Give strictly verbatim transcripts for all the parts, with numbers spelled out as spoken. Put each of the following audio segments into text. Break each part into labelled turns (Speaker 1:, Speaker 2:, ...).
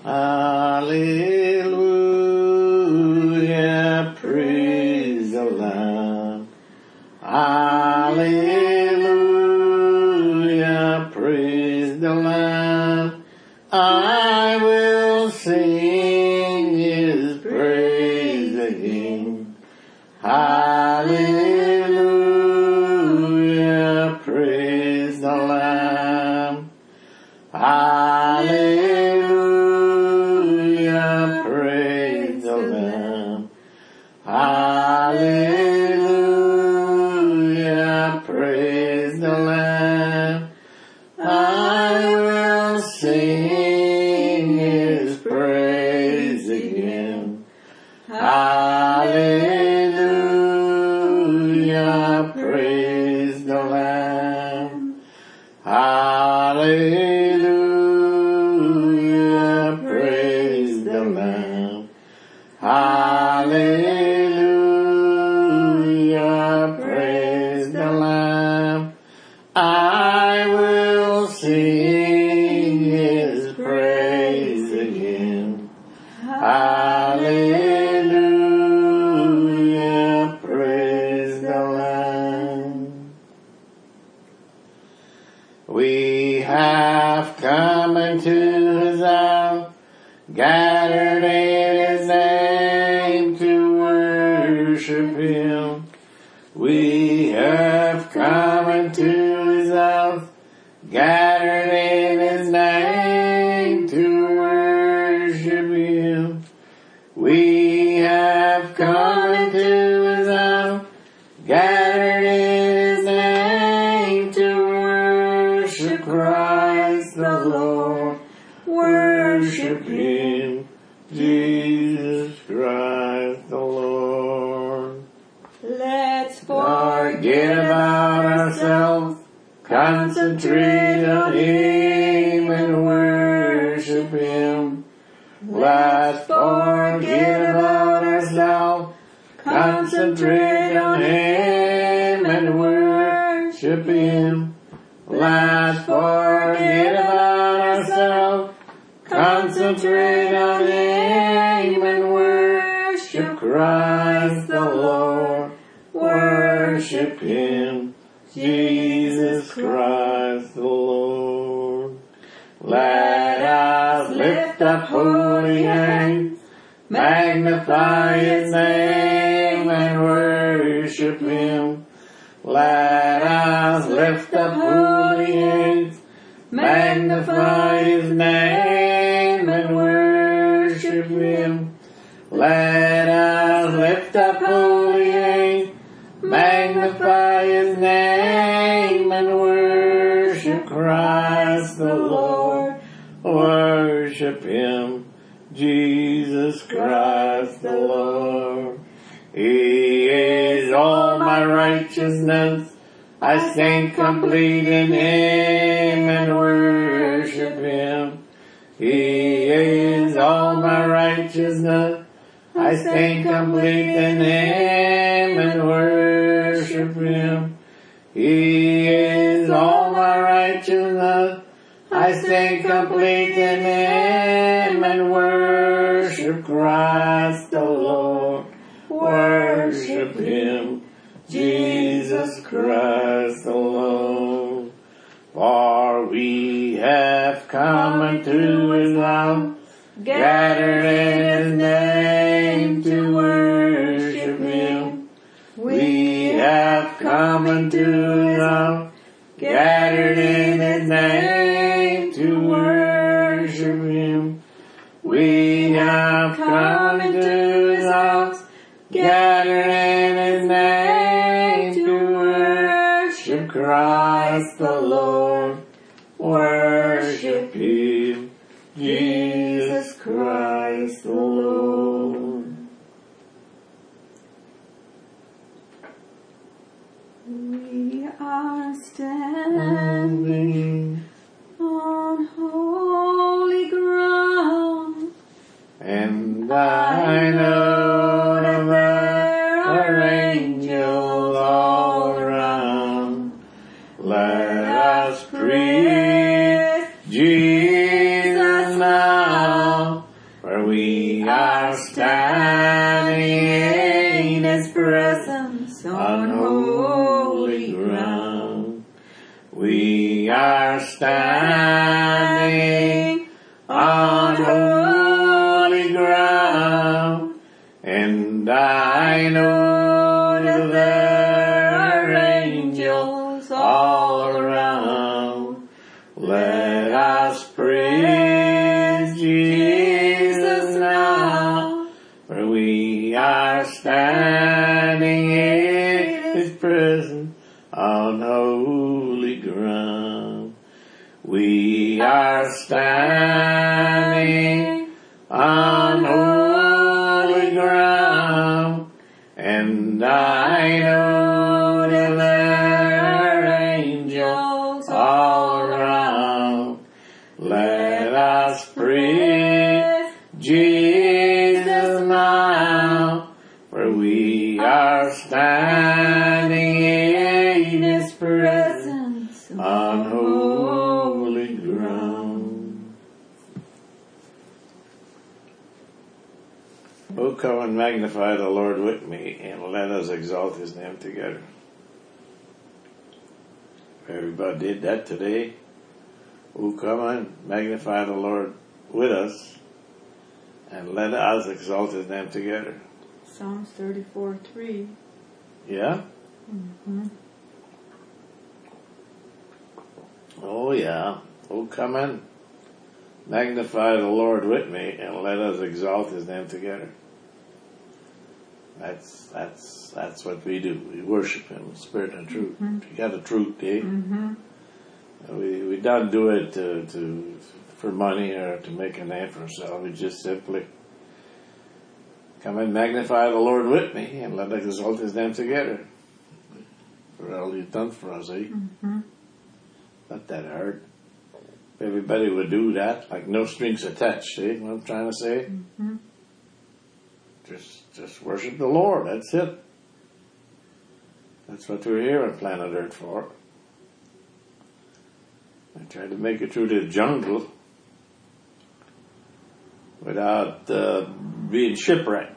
Speaker 1: Hallelujah, praise the Lamb. Hallelujah, praise the Lamb. I will sing His praise again. Hallelujah, praise the Lamb. Hallelujah, praise the Lamb. Hallelujah, praise the Lamb. I will sing His praise again. Hallelujah, praise the Lamb. Hallelujah, praise the Lamb. Hallelujah, praise the Lamb. I will sing His praise again. Hallelujah, praise the Lamb. We have come into His house, gathered in His name to worship Him. We have come into His house, gathered in His name to worship Him. We have come into His house, gathered in His name to worship Christ the Lord. Worship Him, Jesus Christ the Lord.
Speaker 2: Let's
Speaker 1: Forget about ourselves, concentrate on Him and worship Him. Let's forget about ourselves, concentrate on Him and worship Him. Let's forget about ourselves, concentrate on Him and worship Christ the Lord. Worship Him, Jesus Christ the Lord. Let us lift up holy hands, magnify His name and worship Him. Let us lift up holy hands, magnify His name and worship Him. Let us lift up holy hands, magnify His name and worship Christ the Lord. Worship Him, Jesus Christ the Lord. He is all my righteousness. I stand complete in Him and worship Him. He is all my righteousness. I stand complete in Him and worship Him. He is all my righteousness. I stand complete in Him and worship Christ the Lord. Worship Him, Jesus Christ the Lord. For we have come into His house, gathered in His name to worship Him. We have come into His house, gathered in His name to worship Him. We have come into His house, gathered in His name to worship Christ the Lord. Worship Him, Jesus Christ the Lord.
Speaker 2: We are standing on holy ground,
Speaker 1: and I know that there are angels all around. Let us praise Jesus now now, for we are standing in His presence on holy ground. We are standing on holy ground, and I know that there are angels all around. Let us praise Jesus now, for we are standing in His presence on holy ground. We are standing on holy ground, and I know that there are angels all around. Let us praise Jesus now, for we are standing in His presence on holy ground. Oh, come and magnify the Lord with me, and let us exalt His name together. Everybody did that today. Oh, come and magnify the Lord with us, and let us exalt His name together.
Speaker 2: Psalms thirty-four three.
Speaker 1: Yeah?
Speaker 2: Mm-hmm.
Speaker 1: Oh, yeah. Oh, come and magnify the Lord with me, and let us exalt His name together. That's that's that's what we do. We worship Him in spirit and truth.
Speaker 2: Mm-hmm.
Speaker 1: You got the truth, eh?
Speaker 2: Mm-hmm.
Speaker 1: We we don't do it to, to for money or to make a name for ourselves. We just simply come and magnify the Lord with me, and let us exalt His name together. For all He's done for us, eh?
Speaker 2: Mm-hmm.
Speaker 1: Not that hard. If everybody would do that, like no strings attached, see what I'm trying to say?
Speaker 2: Mm-hmm.
Speaker 1: Just just worship the Lord, that's it. That's what we're here on planet Earth for. I tried to make it through the jungle without uh, being shipwrecked.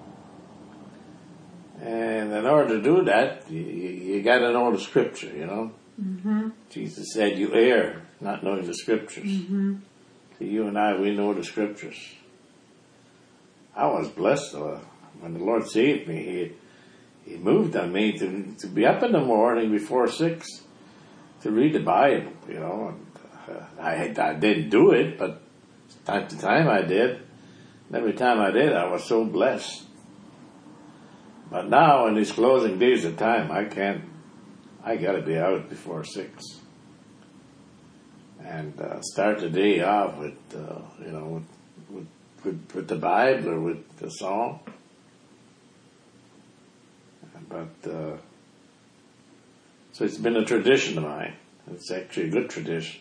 Speaker 1: And in order to do that, you, you got to know the scripture, you know.
Speaker 2: Mm-hmm.
Speaker 1: Jesus said, you err, not knowing the scriptures.
Speaker 2: Mm-hmm.
Speaker 1: So you and I, we know the scriptures. I was blessed uh, when the Lord saved me. He He moved on me to to be up in the morning before six to read the Bible, you know. And, uh, I I didn't do it, but time to time I did. And every time I did, I was so blessed. But now in these closing days of time, I can't. I got to be out before six and uh, start the day off with uh, you know with, with with with the Bible or with the song. But uh, so it's been a tradition of mine. It's actually a good tradition.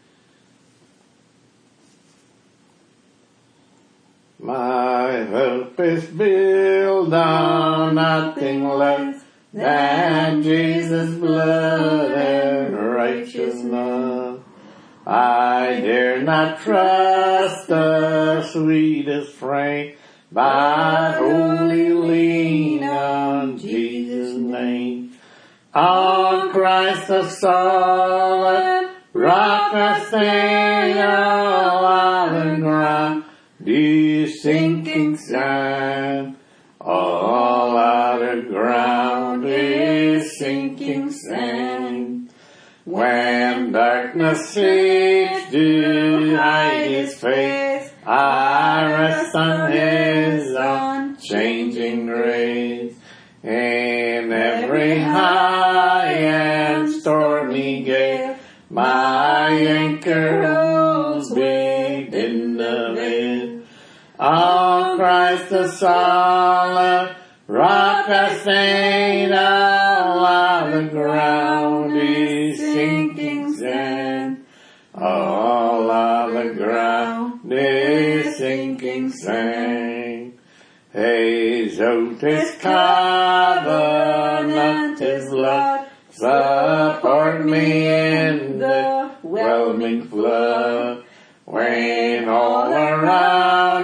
Speaker 1: My hope is built on nothing less than Jesus' blood and righteous love. I dare not trust the sweetest frame, but wholly lean on Jesus' name. On Christ the solid rock I stand, all other ground the sinking sand. All other ground is sinking sand. When darkness seeks to hide His face, I rest on His unchanging grace. In every high and stormy gale, my anchor holds within the veil. On Christ the solid rock I stand, all other ground is sinking sand. All other ground is sinking sand. His oath, His covenant, His blood support me in the whelming flood. When all around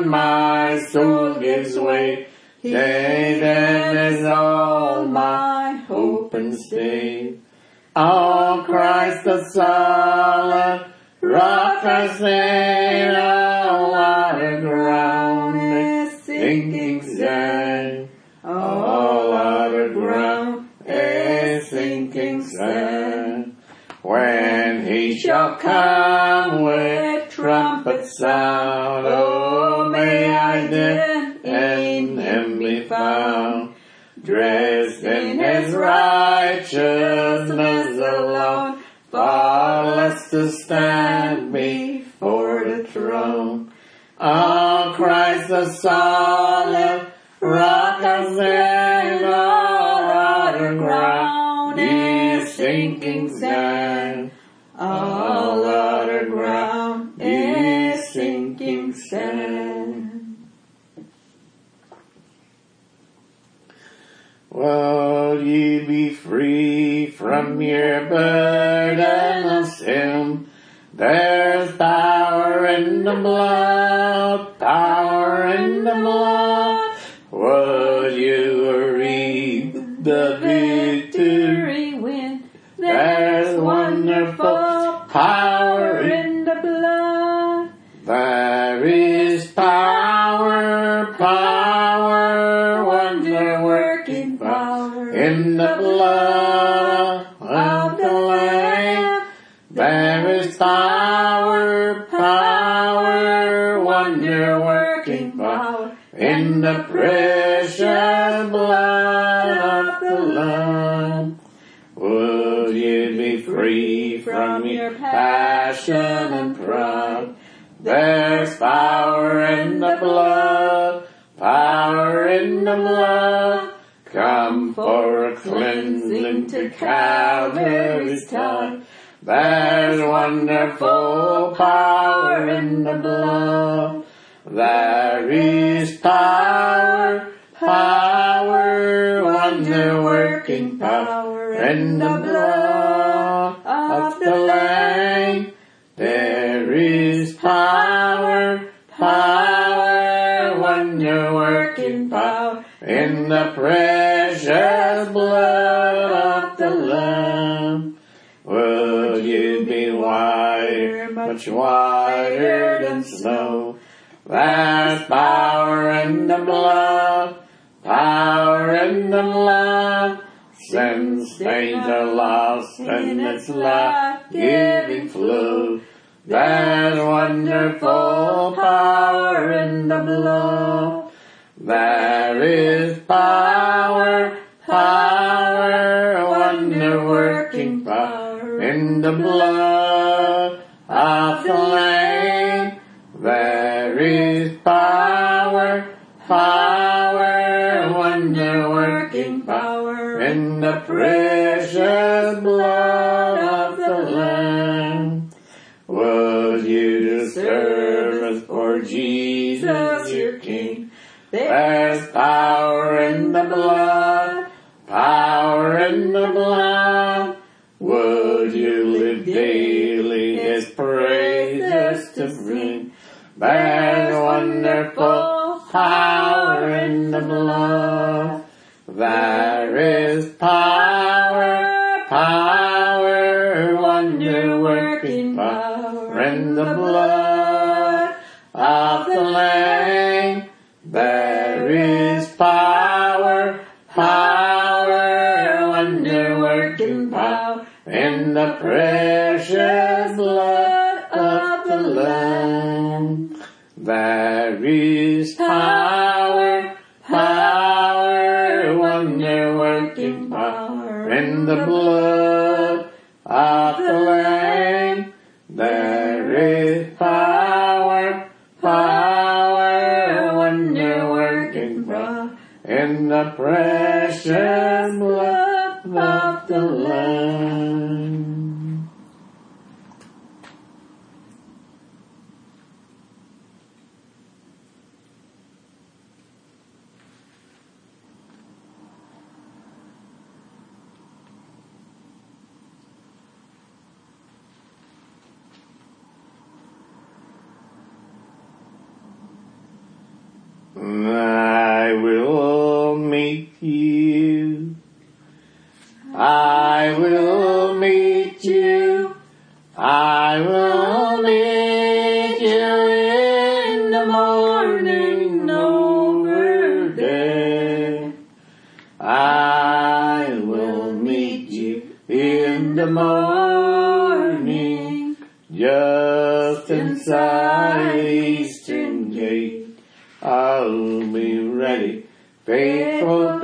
Speaker 1: when my soul gives way, Satan is all my hope and stay. On Christ the solid rock I stand, all other ground is sinking sand. All other ground is sinking sand. When he shall come with trumpet sound, oh, may I then in him be found, dressed in his righteousness alone, faultless to stand before the throne. On Christ the solid rock I stand, all other ground is sinking sand. All other ground is sinking sand. Will ye be free from your burden of sin? There's power in the blood, power in the blood. Will you reap the victory win? There's wonderful power in the blood. There is power, power, wonder-working power in the blood of the Lamb. There is power, power, wonder-working power in the precious blood of the Lamb. Will you be free from your passion and pride? There's power in the blood, power in the blood. Come for a cleansing to Calvary's tide. There's wonderful power in the blood. There is power, power, wonder-working power in the blood of the Lamb. There is power, power, wonder-working power in the precious blood of the Lamb. Will you be whiter, much whiter than snow? There's power in the blood, power in the blood. Sin stains are lost in its life-giving flow. There's wonderful power in the blood. There is power, power, wonder-working power in the blood of the Lamb. There is power, power, wonder-working power in the precious blood of the Lamb. Would you do service for Jesus your King? There's power in the blood, power in the blood. Would you live daily his praises to bring? There's wonderful power in the blood. There is power, power, wonder-working power in the blood of the Lamb. There is power, power, wonder-working power in the precious blood of the Lamb. There is power, power, wonder-working power in the blood of the Lamb. There is power, power, wonder-working power in the precious blood of the Lamb. I will meet you. I will meet you. I will meet you in the morning over there. I will meet you in the morning just inside the eastern gate. I'll be ready, faithful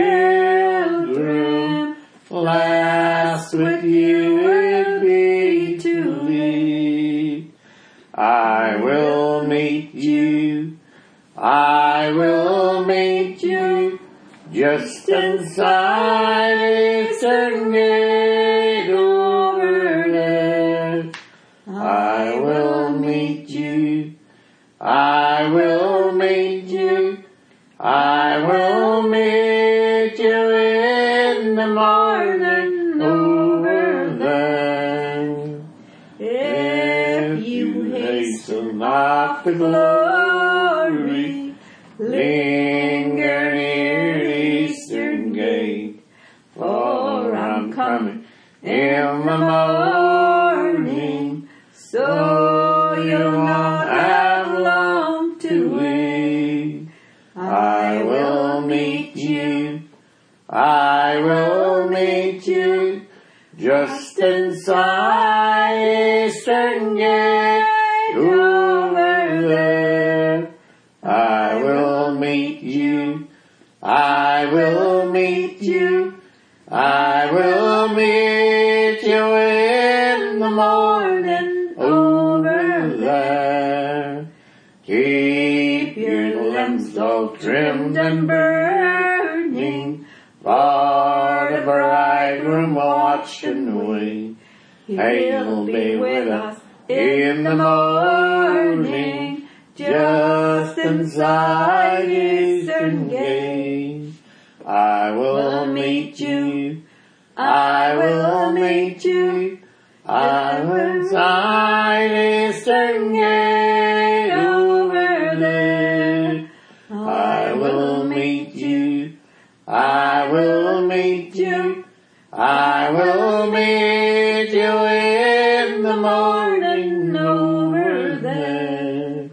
Speaker 1: pilgrim, last with you would be to leave. I will meet you, I will meet you, just inside the eastern gate over there. I will meet you, I will meet you, I will meet you in the morning over there. If you hasten not the glory, linger near the eastern gate, for I'm coming in the morning, so you'll not have long to wait. I will meet you, I will meet you, just inside the eastern gate over there. I will meet you, I will meet you, I will meet you in the morning over there. Keep your lamps all trimmed and burning, for the bridegroom watching the way. He'll be with us in the morning, just inside the eastern gate. I will meet you, I will meet you, I will inside the eastern gate over there. I will meet you, I will meet you, I will meet you in the morning over there.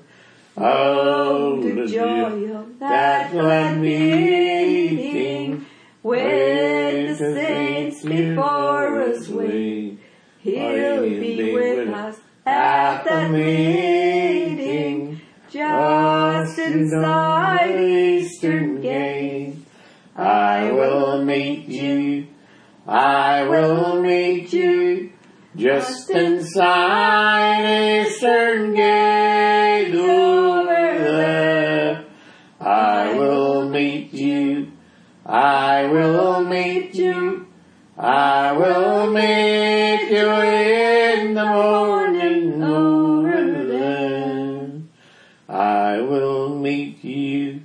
Speaker 1: Oh, the joy of that glad meeting, with the saints before us wait. He'll be with us at the meeting, just inside the eastern gate. I will meet you, I will meet you, just inside the eastern gate over there. I will meet you, I will meet you, I will meet you in the morning over there. I will meet you,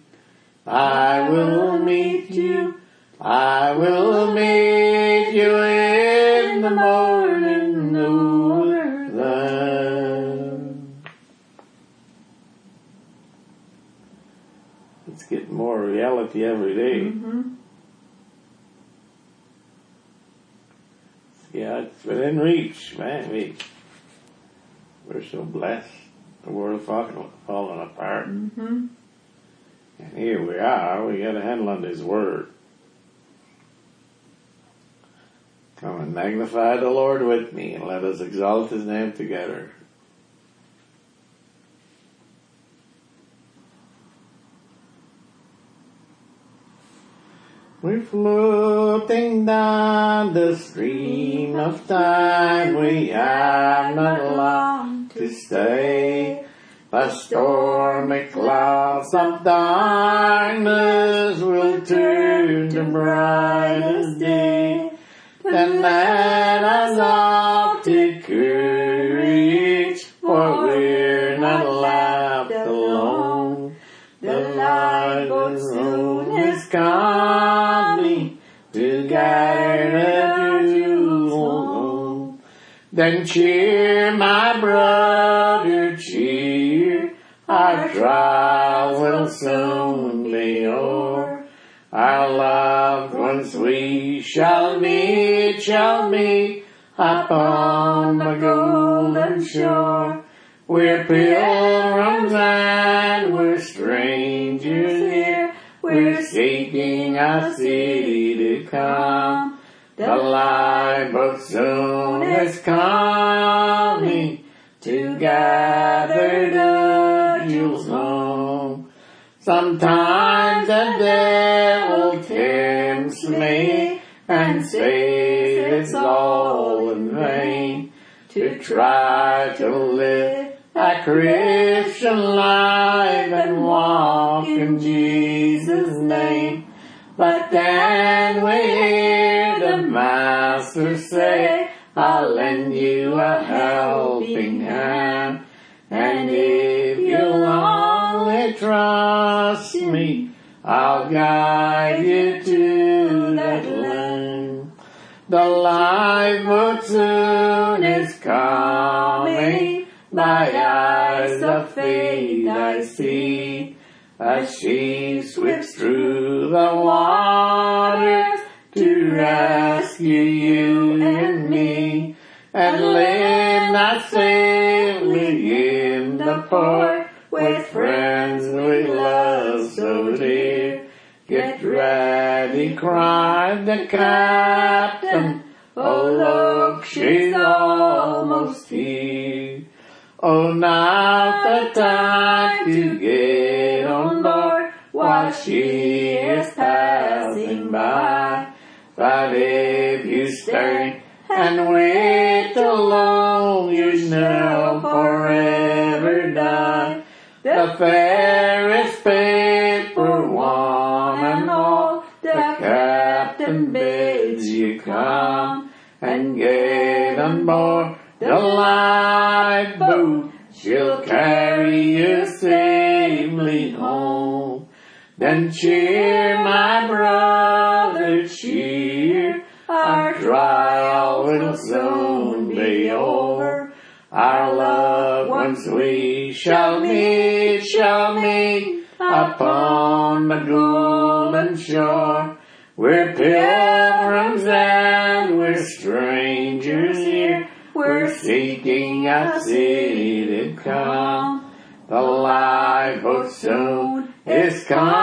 Speaker 1: I will meet you, I will meet you in the morning over there. It's getting more reality every day.
Speaker 2: Mm-hmm.
Speaker 1: Yeah, it's within reach, man. We, we're so blessed. The world fucking falling apart.
Speaker 2: Mm-hmm.
Speaker 1: And here we are. We got a handle on His Word. Come and magnify the Lord with me, and let us exalt His name together. We're floating down the stream of time. We have not long to stay. The stormy clouds of darkness will turn to bright as day. Then let us all take courage, for we're not left alone. The light will soon is coming to gather you home. Then cheer, my brother, cheer. Our trials all will soon be over. Our loved ones we shall meet, shall meet upon the golden shore. We're pilgrims and we're strangers here. We're seeking a city to come. The lifeboat soon is coming to gather the jewels home. Sometimes the devil tempts me and says it's all in vain to try to live a Christian life and walk in Jesus' name. But then we hear the Master say, I'll lend you a helping hand. And if you'll only trust me, I'll guide you to that land. The lifeboat soon is coming. My eyes of faith I see, as she swims through the waters to rescue you and me, and live not safely in the port with friends we love so dear. Get ready, cried the captain, oh look, she's almost here. Oh, now's the time to get on board while she is passing by. But if you stay and wait alone, you shall forever die. The fare is paid for one and all. The captain bids you come and get on board the lifeboat. She'll carry you safely home. Then cheer, my brother, cheer. Our trial will soon be over. Our loved ones we shall meet, shall meet upon the golden shore. We're pilgrims and we're strangers here. We're seeking a city to come. The lifeboat soon is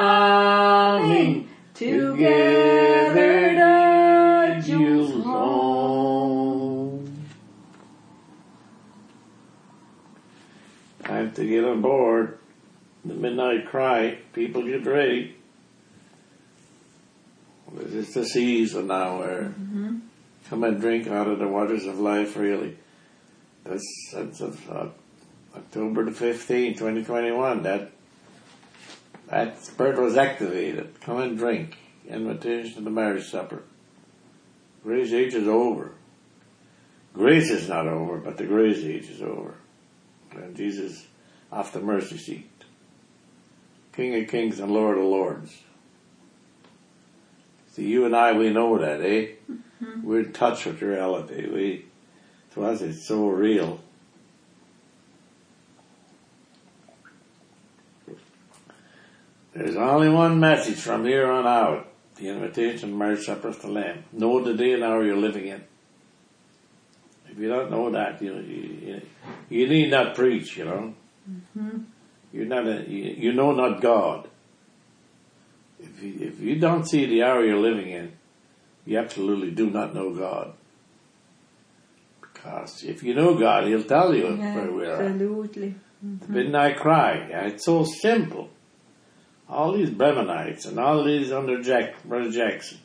Speaker 1: coming to gather the jewels home. Time to get on board the midnight cry. People get ready. It's the season now where mm-hmm. come and drink out of the waters of life, really. That's, that's uh, October the fifteenth, twenty twenty-one. That, that spirit was activated. Come and drink. Invitation to the marriage supper. Grace age is over. Grace is not over, but the grace age is over. And Jesus off the mercy seat. King of kings and Lord of lords. See, you and I, we know that, eh? Mm-hmm. We're in touch with reality. We, to us, it's so real. There's only one message from here on out. The invitation to marriage supper of the Lamb. Know the day and hour you're living in. If you don't know that, you you, you need not preach, you know. Mm-hmm. You're not a, you, you know not God. If you, if you don't see the hour you're living in, you absolutely do not know God. Because if you know God, He'll tell you yeah, where we are.
Speaker 2: Absolutely. Mm-hmm.
Speaker 1: The midnight cry. Yeah, it's so simple. All these Bremenites and all these under Jack, Brother Jackson,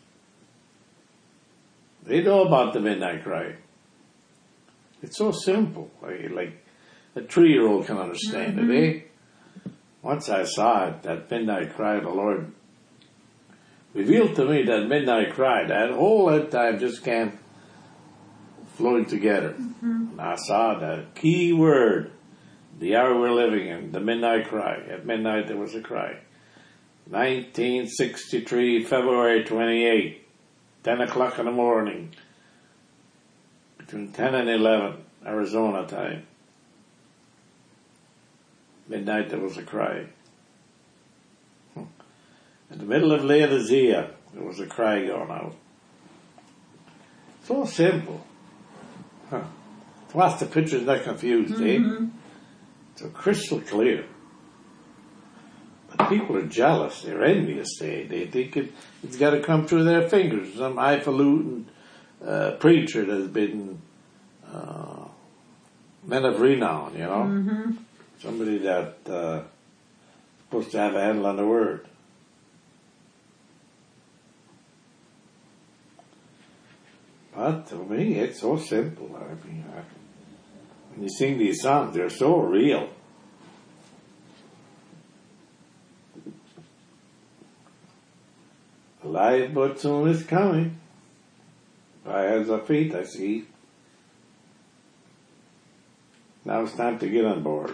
Speaker 1: they know about the midnight cry. It's so simple. Like, like a three-year-old can understand mm-hmm. it, eh? Once I saw it, that midnight cry, the Lord revealed to me that midnight cry, that whole that time just came flowing together. Mm-hmm. And I saw that key word, the hour we're living in, the midnight cry. At midnight there was a cry. nineteen sixty-three, February twenty-eighth, ten o'clock in the morning, between ten and eleven, Arizona time. Midnight there was a cry. middle of Laodicea, there was a cry going out. So simple. Huh. What's the picture's not confused, mm-hmm. eh? So crystal clear. But people are jealous, they're envious, they, they think it, it's got to come through their fingers. Some highfalutin uh, preacher that's been uh, men of renown, you know? Mm-hmm. Somebody that uh, supposed to have a handle on the word. But to me, it's so simple. I mean, I, when you sing these songs, they're so real. The light but soon is coming. By hands of feet, I see. Now it's time to get on board.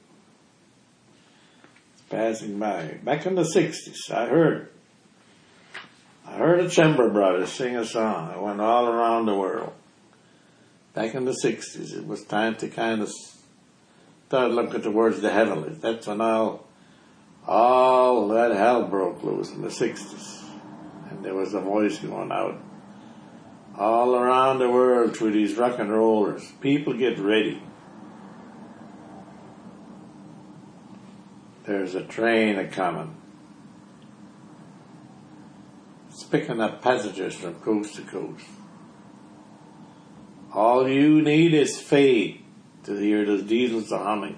Speaker 1: It's passing by. Back in the sixties, I heard. I heard a Chamber Brothers sing a song. It went all around the world. Back in the sixties, it was time to kind of start looking towards the heavenlies. That's when all, all that hell broke loose in the sixties. And there was a voice going out. All around the world through these rock and rollers. People get ready. There's a train a-coming. It's picking up passengers from coast to coast. All you need is faith to hear those diesels a humming.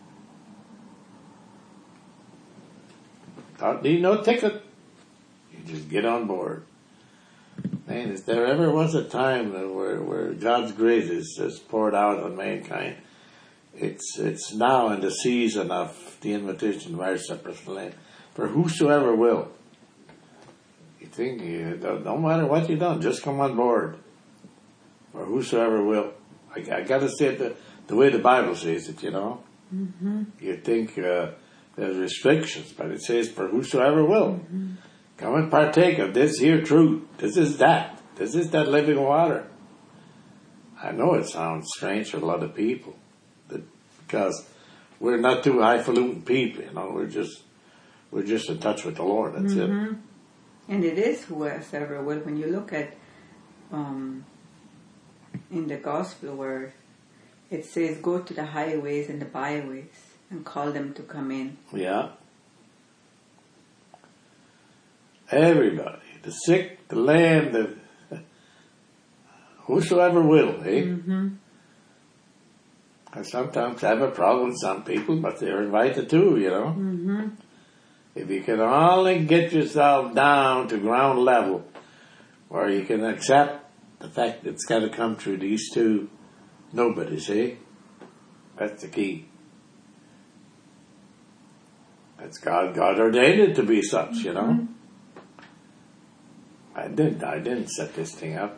Speaker 1: Don't need no ticket. You just get on board. Man, if there ever was a time where, where God's grace is, is poured out on mankind, it's it's now in the season of the invitation of our separate land. For whosoever will. You think, you, no matter what you've done, just come on board. Or whosoever will. I, I got to say it the, the way the Bible says it, you know. Mm-hmm. You think uh, there's restrictions, but it says, for whosoever will. Mm-hmm. Come and partake of this here truth. This is that. This is that living water. I know it sounds strange for a lot of people, that, because we're not too highfalutin people, you know. We're just we're just in touch with the Lord. That's mm-hmm. it.
Speaker 3: And it is whoever will. When you look at um, in the gospel where it says, "Go to the highways and the byways and call them to come in."
Speaker 1: Yeah. Everybody, the sick, the lame, the whosoever will, eh? Mm-hmm. I sometimes have a problem with some people, but they're invited too, you know. Mm-hmm. If you can only get yourself down to ground level, where you can accept the fact that it's got to come through these two nobodies, eh? That's the key. That's God. God ordained it to be such, you know. Mm-hmm. I didn't. I didn't set this thing up.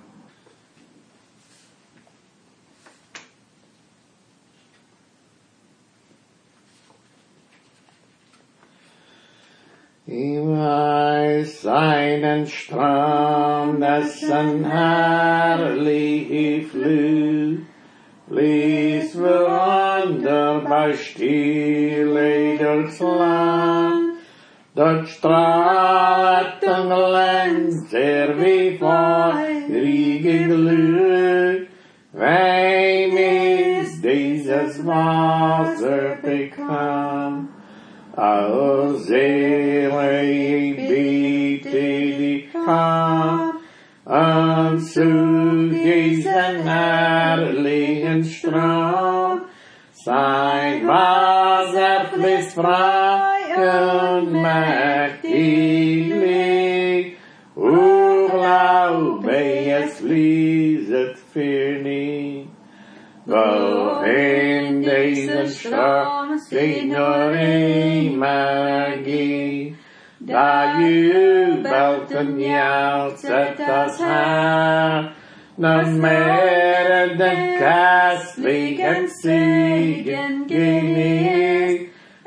Speaker 1: Im seinen Strom, dessen herrliche Flut, fließt wunderbar stille durchs Land. Dort strahlt und glänzt er wie feurige Glut. Wem ist dieses Wasser bekannt? O Seele, ich bitte dich, komm unzu diesen herrlichen Strom. Sein Wasser fließt frei und mächtig. O glaube, es fließt für nie. Wohin diesen Strom steht nur immer geht. Da jubelt und jauchzet das Herr, noch mehr den köstlichen Segen genießt.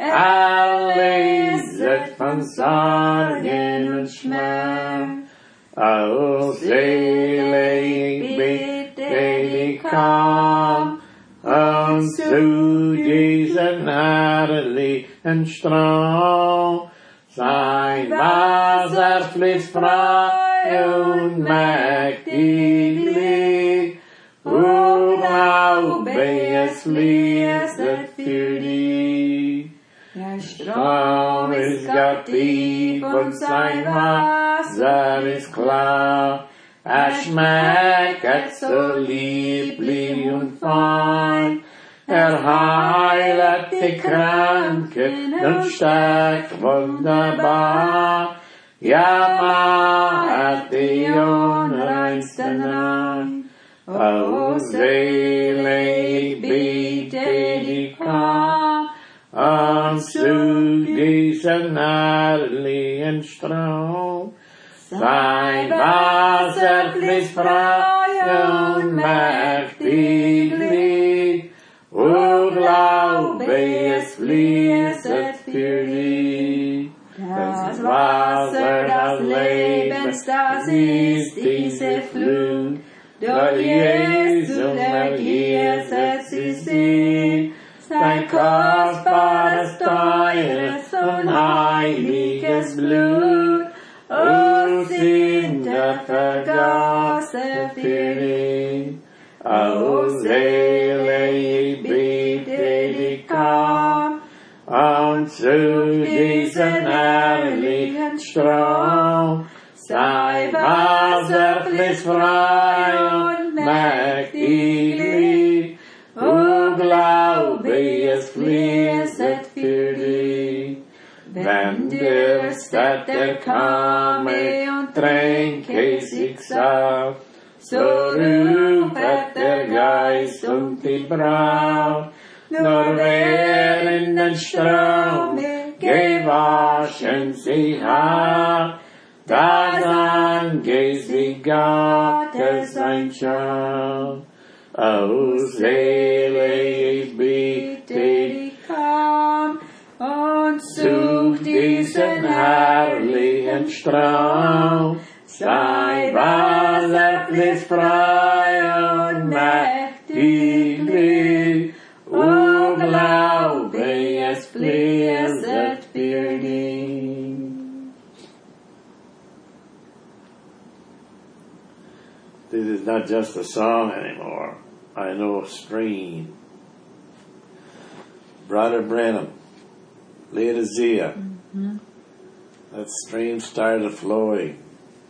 Speaker 1: Alles ist von Sorgen und Schmerz. O Seele, ich bitte dich, komm unzu diesen herrlichen Strom. Sein Wasser flits frei und mächtiglich, o glaube, es fließet für dich.
Speaker 3: Der
Speaker 1: Strom ist gar tief und sein Wasser ist klar. Er schmeckt so lieblich und fein. Er heilet die Kranken und stärkt wunderbar. Ja, macht die Unreinsten rein. O Seele, ich biete dich an, und zu diesen herrlichen Strom. Sein Wasser fließt frei und mächtiglich, o glaube, es fließet für dich. Das Wasser, das Lebens, das ist diese Flut, durch Jesu ergießet sie sich, sein kostbares, teures und heiliges Blut, o Sünder vergossen für dich. O Seele, ich bitte dich, komm, und zu diesem herrlichen Strom, sein Wasser fließt frei und mächtiglich, o glaube, es fließet für dich. Wenn dürstet, er komme und tränke sich satt, so rufet der Geist und die Braut, nur wer in den Strom gewaschen sich hat, das Angesicht Gottes einschaut. O Seele, ich bitte dich, komm und such diesen herrlichen Strom. Sein Wasser fließt frei und mächtiglich, o glaube, es fließet für dich. This is not just a song anymore. I know a stream. Brother Branham, Laodicea.
Speaker 2: Mm-hmm.
Speaker 1: That stream started flowing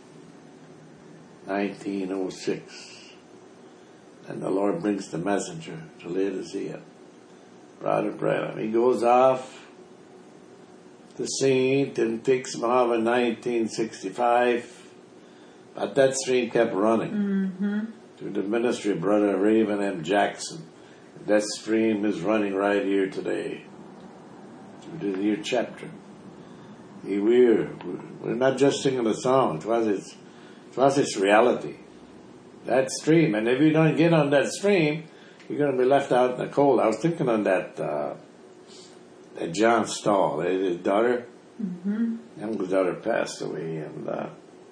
Speaker 1: nineteen oh six. And the Lord brings the messenger to Laodicea. Brother Branham. He goes off the scene and takes him off in nineteen sixty-five. But that stream kept running.
Speaker 2: Mm-hmm.
Speaker 1: Through the ministry of Brother Raven M. Jackson. That stream is running right here today. Through the new chapter. We're, we're not just singing a song. It was its, it was its reality. That stream. And if you don't get on that stream, you're going to be left out in the cold. I was thinking on that, uh, that John Stahl, his daughter.
Speaker 2: Mm-hmm.
Speaker 1: Youngest daughter passed away. And, uh,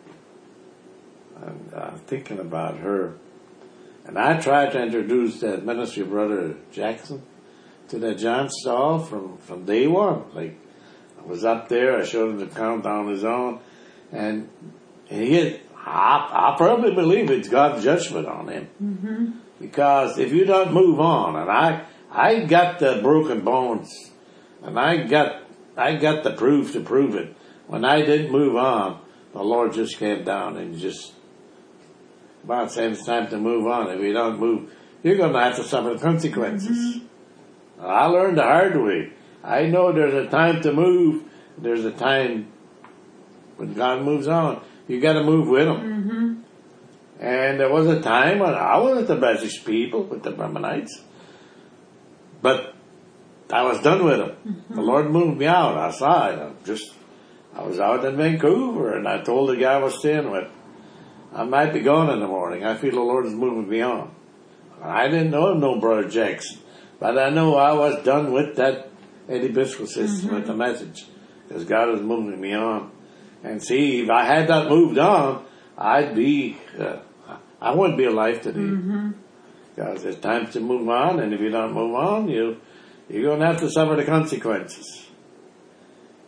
Speaker 1: and uh, thinking about her. And I tried to introduce that ministry of Brother Jackson to that John Stahl from, from day one. Like, I was up there, I showed him the countdown his own, and, and he had, I, I probably believe it's God's judgment on him.
Speaker 2: Mm-hmm.
Speaker 1: Because if you don't move on, and I, I got the broken bones, and I got, I got the proof to prove it. When I didn't move on, the Lord just came down and just, about saying it's time to move on. If you don't move, you're going to have to suffer the consequences. Mm-hmm. I learned the hard way. I know there's a time to move. There's a time when God moves on. You got to move with Him.
Speaker 2: Mm-hmm.
Speaker 1: And there was a time when I wasn't the bestest people with the Brahmanites, but I was done with them. Mm-hmm. The Lord moved me out. I saw it. I just, I was out in Vancouver, and I told the guy I was staying with, I might be gone in the morning. I feel the Lord is moving me on. I didn't know no Brother Jackson, but I know I was done with that Episcopal system, mm-hmm. with the message, because God was moving me on. And see, if I had not moved on, I'd be, uh, I wouldn't be alive today. Mm-hmm. Because it's time to move on, and if you don't move on, you, you're going to have to suffer the consequences.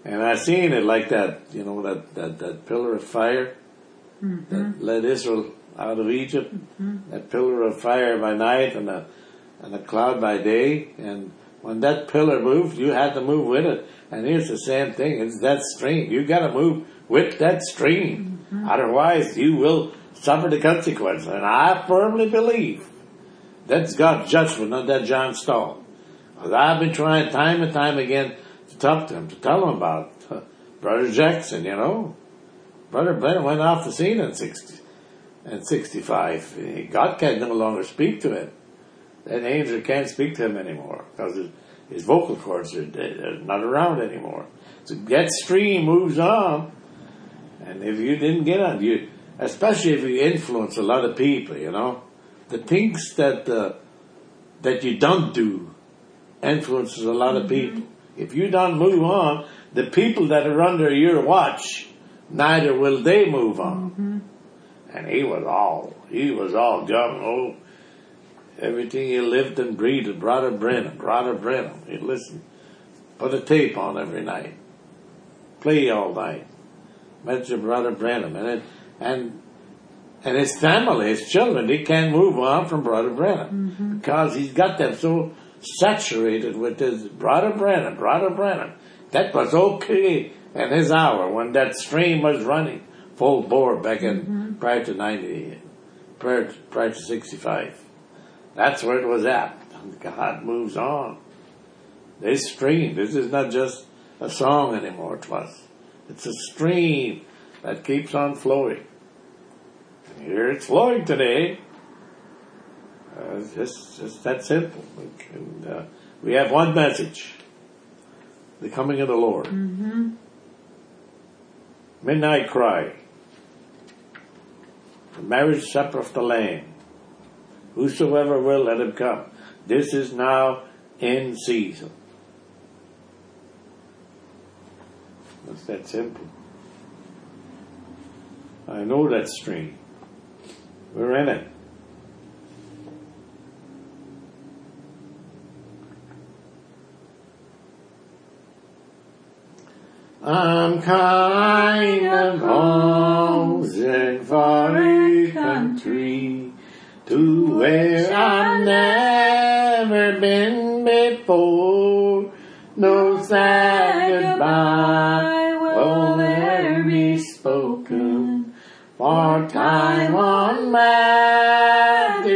Speaker 1: And I seen it like that, you know, that, that, that pillar of fire
Speaker 2: Mm-hmm.
Speaker 1: that led Israel out of Egypt. Mm-hmm. That pillar of fire by night and a, and a cloud by day. And when that pillar moved, you had to move with it. And here's the same thing. It's that stream. You got to move with that stream. Mm-hmm. Otherwise, you will suffer the consequences. And I firmly believe that's God's judgment, not that John Stahl. Because I've been trying time and time again to talk to him, to tell him about uh, Brother Jackson, you know. Brother Brennan went off the scene in sixty, in sixty-five. God can no longer speak to him. That angel can't speak to him anymore because his, his vocal cords are, are not around anymore. So that stream moves on. And if you didn't get on, you, especially if you influence a lot of people, you know, the things that uh, that you don't do influences a lot of people. If you don't move on, the people that are under your watch, neither will they move on. Mm-hmm. And he was all, he was all gung ho. Everything he lived and breathed, Brother Brennan, Brother Brennan. He'd listen, put a tape on every night, play all night, mention Brother Brennan, and it, and and his family, his children, they can't move on from Brother Brennan mm-hmm. because he's got them so saturated with his Brother Brennan, Brother Brennan. That was okay in his hour when that stream was running full bore back in mm-hmm. prior to ninety, prior to, prior to sixty-five. That's where it was at. God moves on. This stream, this is not just a song anymore to us. It's a stream that keeps on flowing. And here it's flowing today. Uh, it's just, just that simple. And, uh, we have one message. The coming of the Lord.
Speaker 2: Mm-hmm.
Speaker 1: Midnight cry. The marriage supper of the Lamb. Whosoever will, let him come. This is now in season. It's that simple. I know that stream. We're in it. I'm kind of longing for a country to where I've never been before. No sad goodbye will ever be spoken, for time won't matter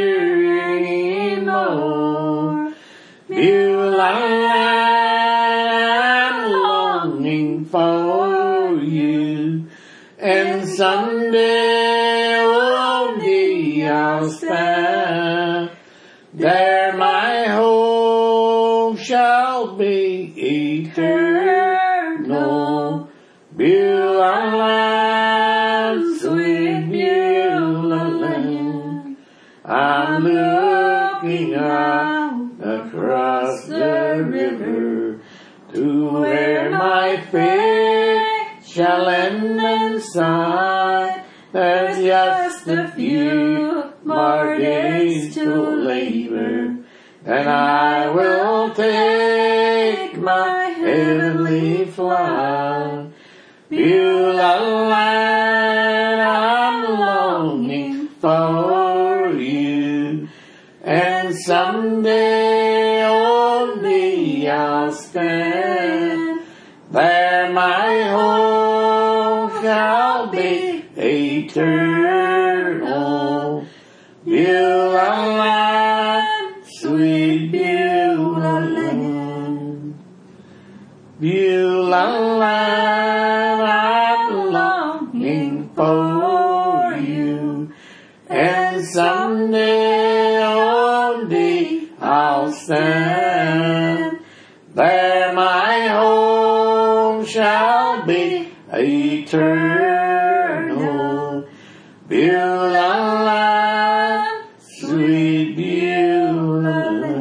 Speaker 1: anymore. Beulah, I'm longing for you, and someday, oh me, I'll stand. There my home shall be eternal. Beulah, sweet Beulah, I'm looking out across the river to where my faith shall end and sigh. There's just a few more days to labor, and I will take my heavenly flight. Beulah, I'm longing for you, and someday on me I'll stand. There my home shall be eternal. Beulah, sweet Beulah, Beulah, I'm longing for you, and someday on thee I'll stand. There my home shall be eternal. Beulah, sweet Beulah.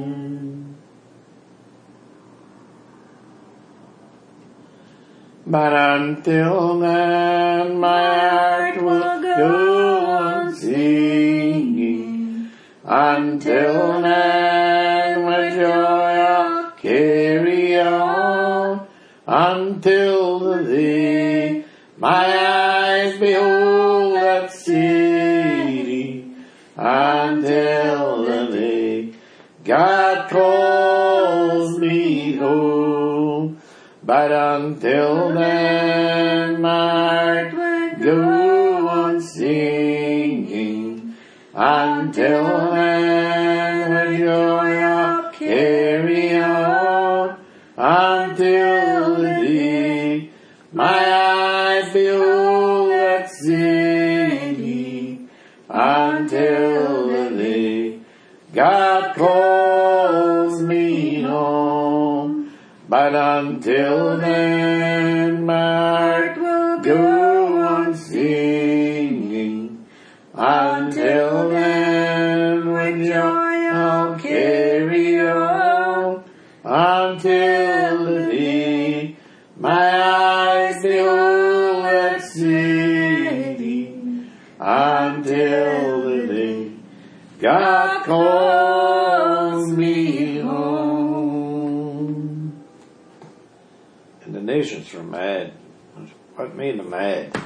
Speaker 1: But until then, my heart will go on singing. Until then, with joy I'll carry on. Until until the day my eyes behold that city, until the day God calls me home. But until then my heart will go on singing, until then with joy I'll carry on, until the day my eyes behold that city, until the day God calls me home. But until then my heart will go on singing, until then with joy I'll carry on, until the day my eyes behold that city, until the day God calls me home. And the nations were mad. What made them mad?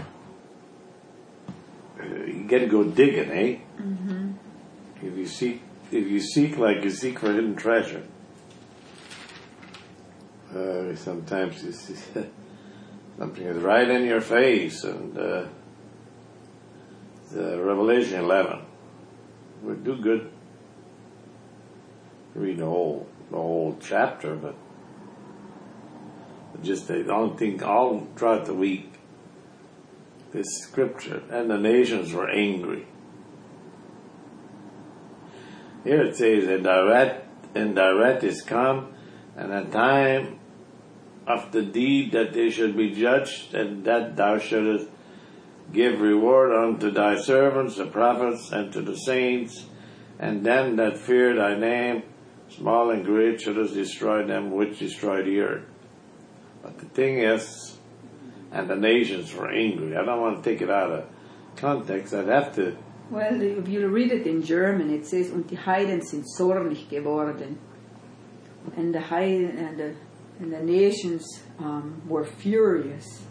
Speaker 1: You got to go digging, eh?
Speaker 2: Mm-hmm.
Speaker 1: If you seek, if you seek like you seek for hidden treasure. Uh, sometimes you see something is right in your face, and uh, the Revelation eleven would do good to read the whole the whole chapter, but just the only thing all throughout the week, this scripture, and the nations were angry. Here it says, and direct, and direct is come, and a time of the deed that they should be judged, and that thou shouldest give reward unto thy servants, the prophets, and to the saints, and them that fear thy name, small and great, shouldest destroy them which destroy the earth. But the thing is, and the nations were angry. I don't want to take it out of context. I'd have to.
Speaker 3: Well, if you read it in German, it says, und die Heiden sind zornig geworden. And the Heiden and the, and the nations um, were furious.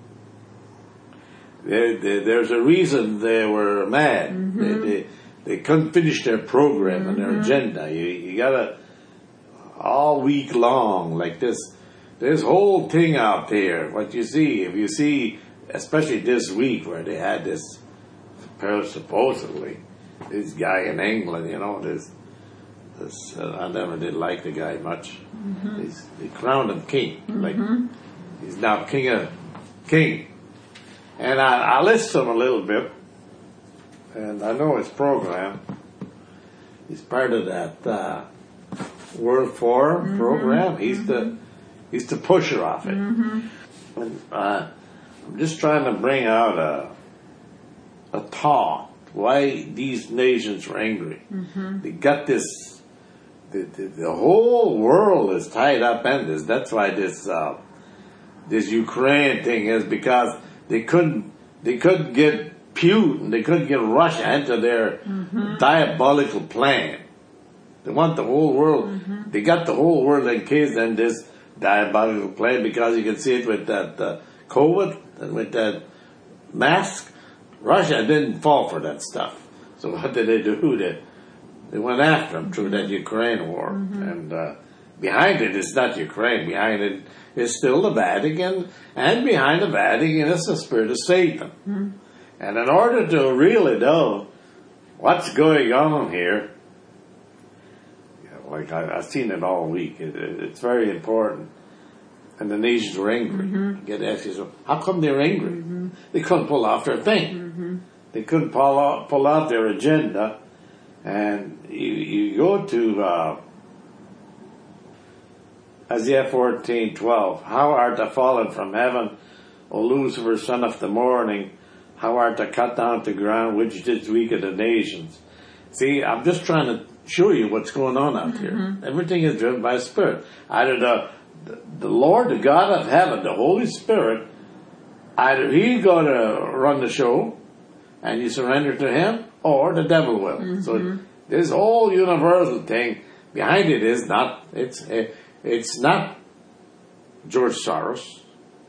Speaker 1: They, they, there's a reason they were mad. Mm-hmm. They, they they couldn't finish their program mm-hmm. and their agenda. You you gotta all week long like this. This whole thing out there, what you see, if you see, especially this week where they had this, supposedly, this guy in England, you know, this, this uh, I never did like the guy much. Mm-hmm. He's, they crowned him king, mm-hmm. like he's now king of king. And I, I listened to him a little bit, and I know his program. He's part of that uh, World Forum mm-hmm. program. He's mm-hmm. the He's the pusher of it. Mm-hmm. And, uh, I'm just trying to bring out a a thought why these nations were angry. Mm-hmm. They got this. The, the, the whole world is tied up in this. That's why this uh, this Ukraine thing is, because they couldn't they couldn't get Putin, they couldn't get Russia into their mm-hmm. diabolical plan. They want the whole world. Mm-hmm. They got the whole world encased in this diabolical plan, because you can see it with that uh, COVID and with that mask. Russia didn't fall for that stuff. So what did they do? They, they went after them through that Ukraine war. Mm-hmm. And uh, behind it is not Ukraine. Behind it is still the Vatican. And behind the Vatican is the spirit of Satan. Mm-hmm. And in order to really know what's going on here, like I, I've seen it all week. It, it, it's very important. And the nations were angry. Mm-hmm. Get asked yourself, how come they're angry? Mm-hmm. They couldn't pull off their thing. Mm-hmm. They couldn't pull off, pull off their agenda. And you, you go to uh, Isaiah fourteen twelve. How art thou fallen from heaven, O Lucifer, son of the morning? How art thou cut down to the ground, which didst weaken the nations? See, I'm just trying to show you what's going on out mm-hmm. here. Everything is driven by Spirit. Either the, the the Lord, the God of heaven, the Holy Spirit, either He's going to run the show and you surrender to Him, or the devil will. Mm-hmm. So this whole universal thing, behind it is not, it's it's not George Soros.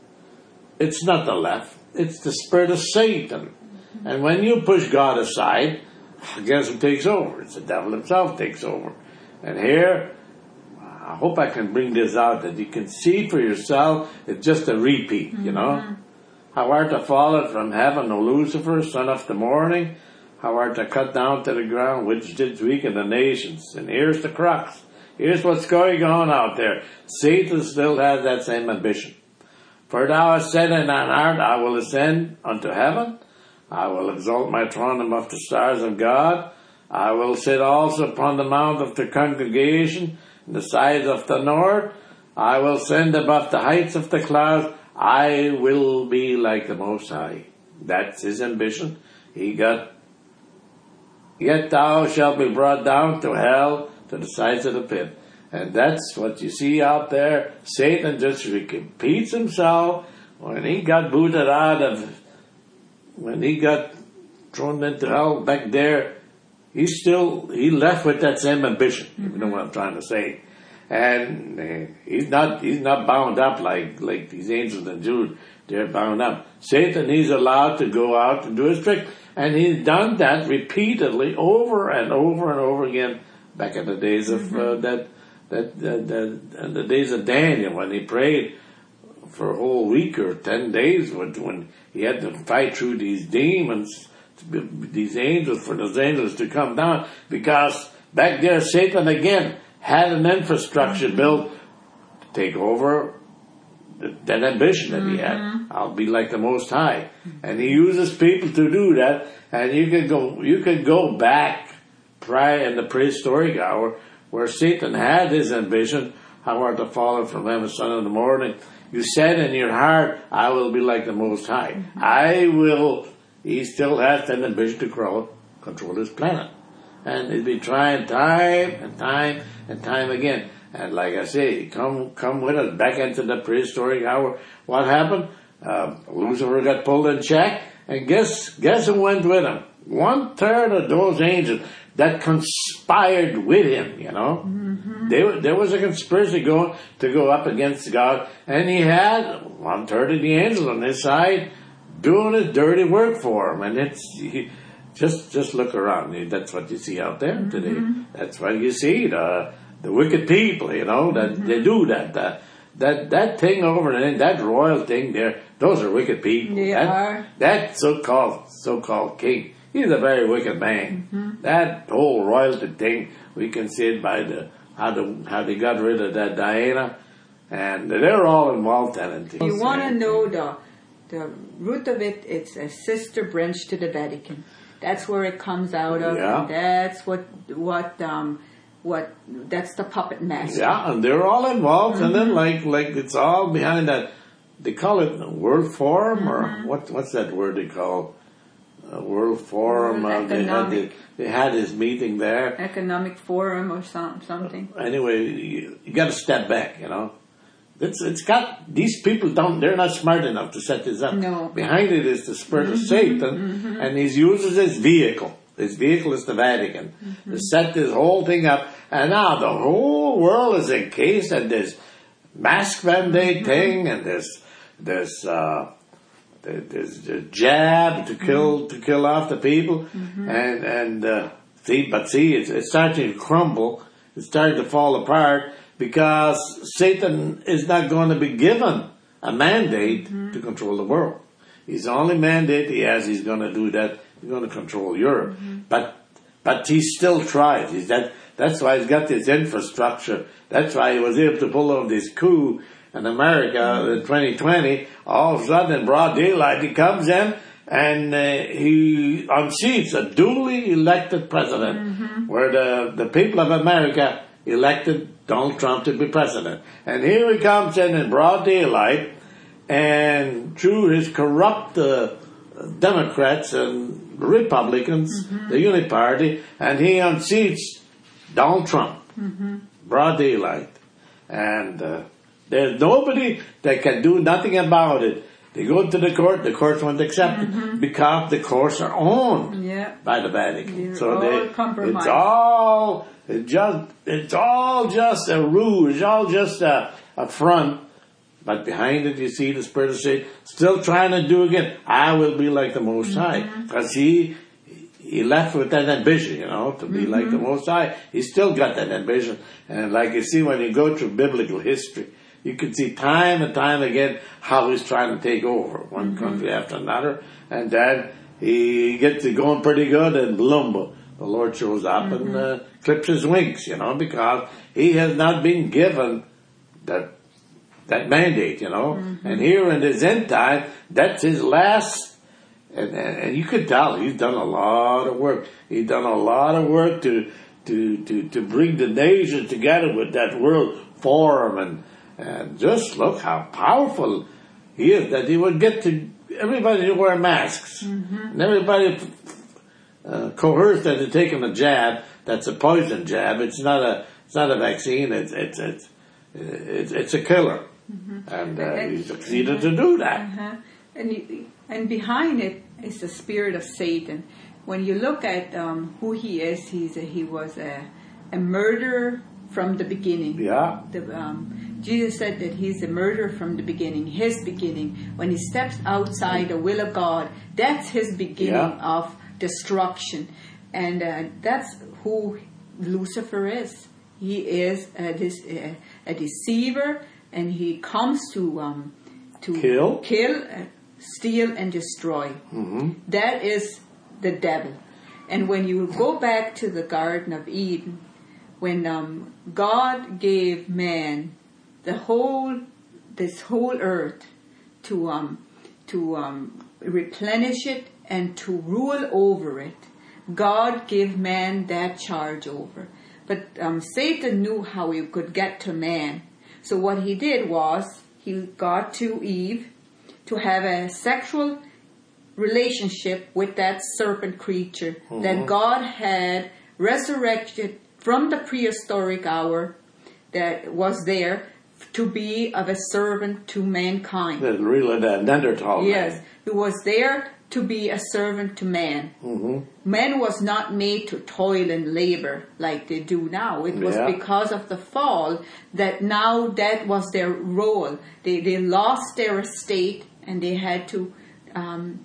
Speaker 1: it's not the left, it's the spirit of Satan. And when you push God aside, guess who takes over? It's the devil himself takes over. And here, I hope I can bring this out, that you can see for yourself, it's just a repeat, you know. How art thou fallen from heaven, O Lucifer, son of the morning? How art thou cut down to the ground, which didst weaken the nations? And here's the crux. Here's what's going on out there. Satan still has that same ambition. For thou hast said in thine heart, I will ascend unto heaven. I will exalt my throne above the stars of God. I will sit also upon the mount of the congregation, in the sides of the north. I will ascend above the heights of the clouds. I will be like the Most High. That's his ambition. He got, yet thou shalt be brought down to hell, to the sides of the pit. And that's what you see out there. Satan just repeats himself. When he got booted out of, when he got thrown into hell back there, he still, he left with that same ambition, mm-hmm. if you know what I'm trying to say. And uh, he's not, he's not bound up like, like these angels and Jude. They're bound up. Satan, he's allowed to go out and do his trick. And he's done that repeatedly over and over and over again. Back in the days of mm-hmm. uh, that, that, that, that, in the days of Daniel, when he prayed for a whole week or ten days, when, when he had to fight through these demons, these angels, for those angels to come down, because back there Satan again had an infrastructure mm-hmm. built to take over that ambition that mm-hmm. he had. I'll be like the Most High, and he uses people to do that. And you can go, you can go back. Prior in the prehistoric hour, where Satan had his ambition, how art thou fallen from heaven, son of the morning? You said in your heart, I will be like the Most High. Mm-hmm. I will, he still has that ambition to control, control his planet. And he'll be trying time and time and time again. And like I say, come come with us back into the prehistoric hour. What happened? Uh, Lucifer got pulled in check, and guess, guess who went with him? One third of those angels that conspired with him, you know. Mm-hmm. They, there was a conspiracy going to go up against God, and he had one third of the angels on his side doing his dirty work for him. And it's he, just just look around. That's what you see out there mm-hmm. today. That's what you see, the the wicked people, you know, that mm-hmm. they do that. that that that thing over there, that royal thing there, those are wicked people.
Speaker 3: They
Speaker 1: that,
Speaker 3: are.
Speaker 1: That so-called so-called king. He's a very wicked man. Mm-hmm. That whole royalty thing, we can see it by the how the how they got rid of that Diana, and they're all involved in it.
Speaker 3: You want to know the the root of it? It's a sister branch to the Vatican. That's where it comes out of.
Speaker 1: Yeah.
Speaker 3: And that's what what um what that's the puppet master.
Speaker 1: Yeah, and they're all involved, mm-hmm. and then like like it's all behind that. They call it World Forum, mm-hmm. or what? What's that word they call? Uh, World Forum.
Speaker 3: World
Speaker 1: uh, they, had the, they had his meeting there.
Speaker 3: Economic Forum or some, something.
Speaker 1: Uh, anyway, you, you got to step back, you know. It's it's got these people don't. They're not smart enough to set this up.
Speaker 3: No.
Speaker 1: Behind it is the spirit mm-hmm. of Satan, mm-hmm. and he uses his vehicle. His vehicle is the Vatican mm-hmm. to set this whole thing up. And now the whole world is encased in this mask mandate mm-hmm. thing, and this this. Uh, There's a jab to kill mm-hmm. to kill off the people, mm-hmm. and and uh, see, but see, it's, it's starting to crumble. It's starting to fall apart because Satan is not going to be given a mandate mm-hmm. to control the world. His only mandate he has, he's going to do that. He's going to control Europe, mm-hmm. but but he still tries. He's that. That's why he's got this infrastructure. That's why he was able to pull off this coup in America in twenty twenty. All of a sudden, in broad daylight, he comes in and uh, he unseats a duly elected president, mm-hmm. where the, the people of America elected Donald Trump to be president. And here he comes in in broad daylight, and through his corrupt uh, Democrats and Republicans, mm-hmm. the Unity Party, and he unseats Donald Trump, mm-hmm. broad daylight. And uh, there's nobody that can do nothing about it. They go to the court, the courts won't accept mm-hmm. it because the courts are owned
Speaker 3: yeah.
Speaker 1: by the Vatican.
Speaker 3: You're
Speaker 1: so
Speaker 3: all
Speaker 1: they,
Speaker 3: compromised.
Speaker 1: it's all it just it's all just a ruse. It's all just a, a front But behind it, you see the Spirit of Satan still trying to do again. I will be like the Most High. Because he, he left with that ambition, you know, to be mm-hmm. like the Most High. He still got that ambition. And like you see when you go through biblical history, you can see time and time again how he's trying to take over one mm-hmm. country after another. And then he gets it going pretty good, and boom, the Lord shows up mm-hmm. and uh, clips his wings, you know, because he has not been given that that mandate, you know. Mm-hmm. And here in his end time, that's his last, and, and, and you could tell he's done a lot of work. He's done a lot of work to to to, to bring the nations together with that World Forum, and, and just look how powerful he is, that he would get to everybody to wear masks, mm-hmm. and everybody uh, coerced into taking a jab that's a poison jab. It's not a it's not a vaccine. It's it's it's it's, it's a killer. Mm-hmm. And uh, and, he succeeded uh-huh. to do that.
Speaker 3: Uh-huh. And you, and behind it is the spirit of Satan. When you look at um, who he is, he's a, he was a, a murderer from the beginning.
Speaker 1: Yeah.
Speaker 3: The, um, Jesus said that he's a murderer from the beginning, his beginning. When he steps outside the will of God, that's his beginning yeah. of destruction. And uh, that's who Lucifer is. He is a, a, a deceiver. And he comes to um, to
Speaker 1: kill,
Speaker 3: kill, uh, steal, and destroy.
Speaker 1: Mm-hmm.
Speaker 3: That is the devil. And when you go back to the Garden of Eden, when um, God gave man the whole, this whole earth to um, to um, replenish it and to rule over it, God gave man that charge over. But um, Satan knew how he could get to man. So what he did was, he got to Eve to have a sexual relationship with that serpent creature mm-hmm. that God had resurrected from the prehistoric hour that was there to be of a servant to mankind.
Speaker 1: That's really that Neanderthal.
Speaker 3: Yes,
Speaker 1: man.
Speaker 3: He was there to be a servant to man.
Speaker 1: Mm-hmm.
Speaker 3: Man was not made to toil and labor like they do now. It was
Speaker 1: yeah.
Speaker 3: because of the fall that now that was their role. They they lost their estate and they had to um,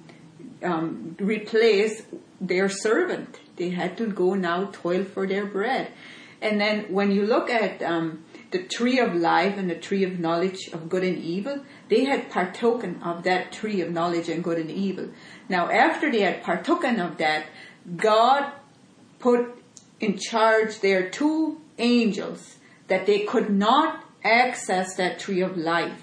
Speaker 3: um, replace their servant. They had to go now toil for their bread. And then when you look at um, the tree of life and the tree of knowledge of good and evil, they had partaken of that tree of knowledge and good and evil. Now, after they had partaken of that, God put in charge their two angels that they could not access that tree of life.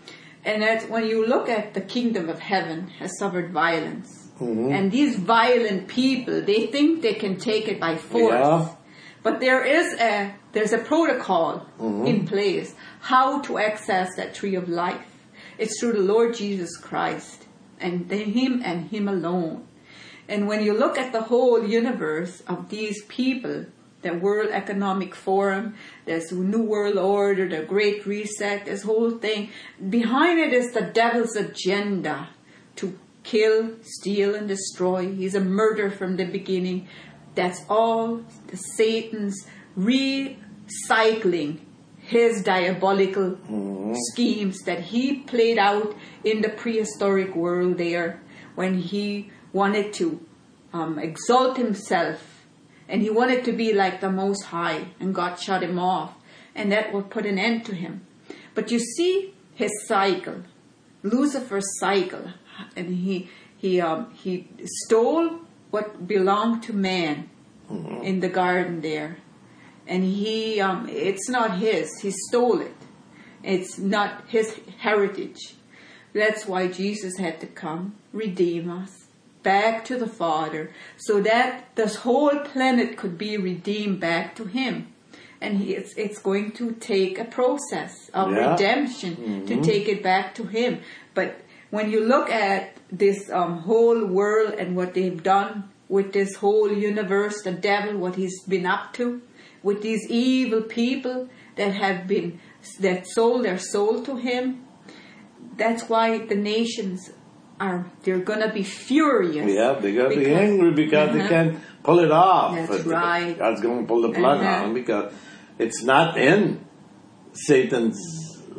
Speaker 3: And that's when you look at the kingdom of heaven has suffered violence. Mm-hmm. And these violent people, they think they can take it by force. Yeah. But there is a there's a protocol mm-hmm. in place how to access that tree of life. It's through the Lord Jesus Christ and Him and Him alone. And when you look at the whole universe of these people, the World Economic Forum, there's New World Order, the Great Reset, this whole thing, behind it is the devil's agenda to kill, steal, and destroy. He's a murderer from the beginning. That's all the Satan's recycling his diabolical mm-hmm. schemes that he played out in the prehistoric world there when he wanted to um, exalt himself and he wanted to be like the Most High, and God shut him off, and that would put an end to him. But you see his cycle, Lucifer's cycle, and he he um, he stole what belonged to man mm-hmm. in the garden there. And he, um, it's not his. He stole it. It's not his heritage. That's why Jesus had to come, redeem us, back to the Father, so that this whole planet could be redeemed back to Him. And he, it's, it's going to take a process of yeah. redemption mm-hmm. to take it back to Him. But when you look at this um, whole world and what they've done with this whole universe, the devil, what he's been up to, with these evil people that have been, that sold their soul to him, that's why the nations are, they're going to be furious.
Speaker 1: Yeah, they're going to be angry because uh-huh. they can't pull it off.
Speaker 3: That's right.
Speaker 1: God's going to pull the plug uh-huh. on them because it's not in Satan's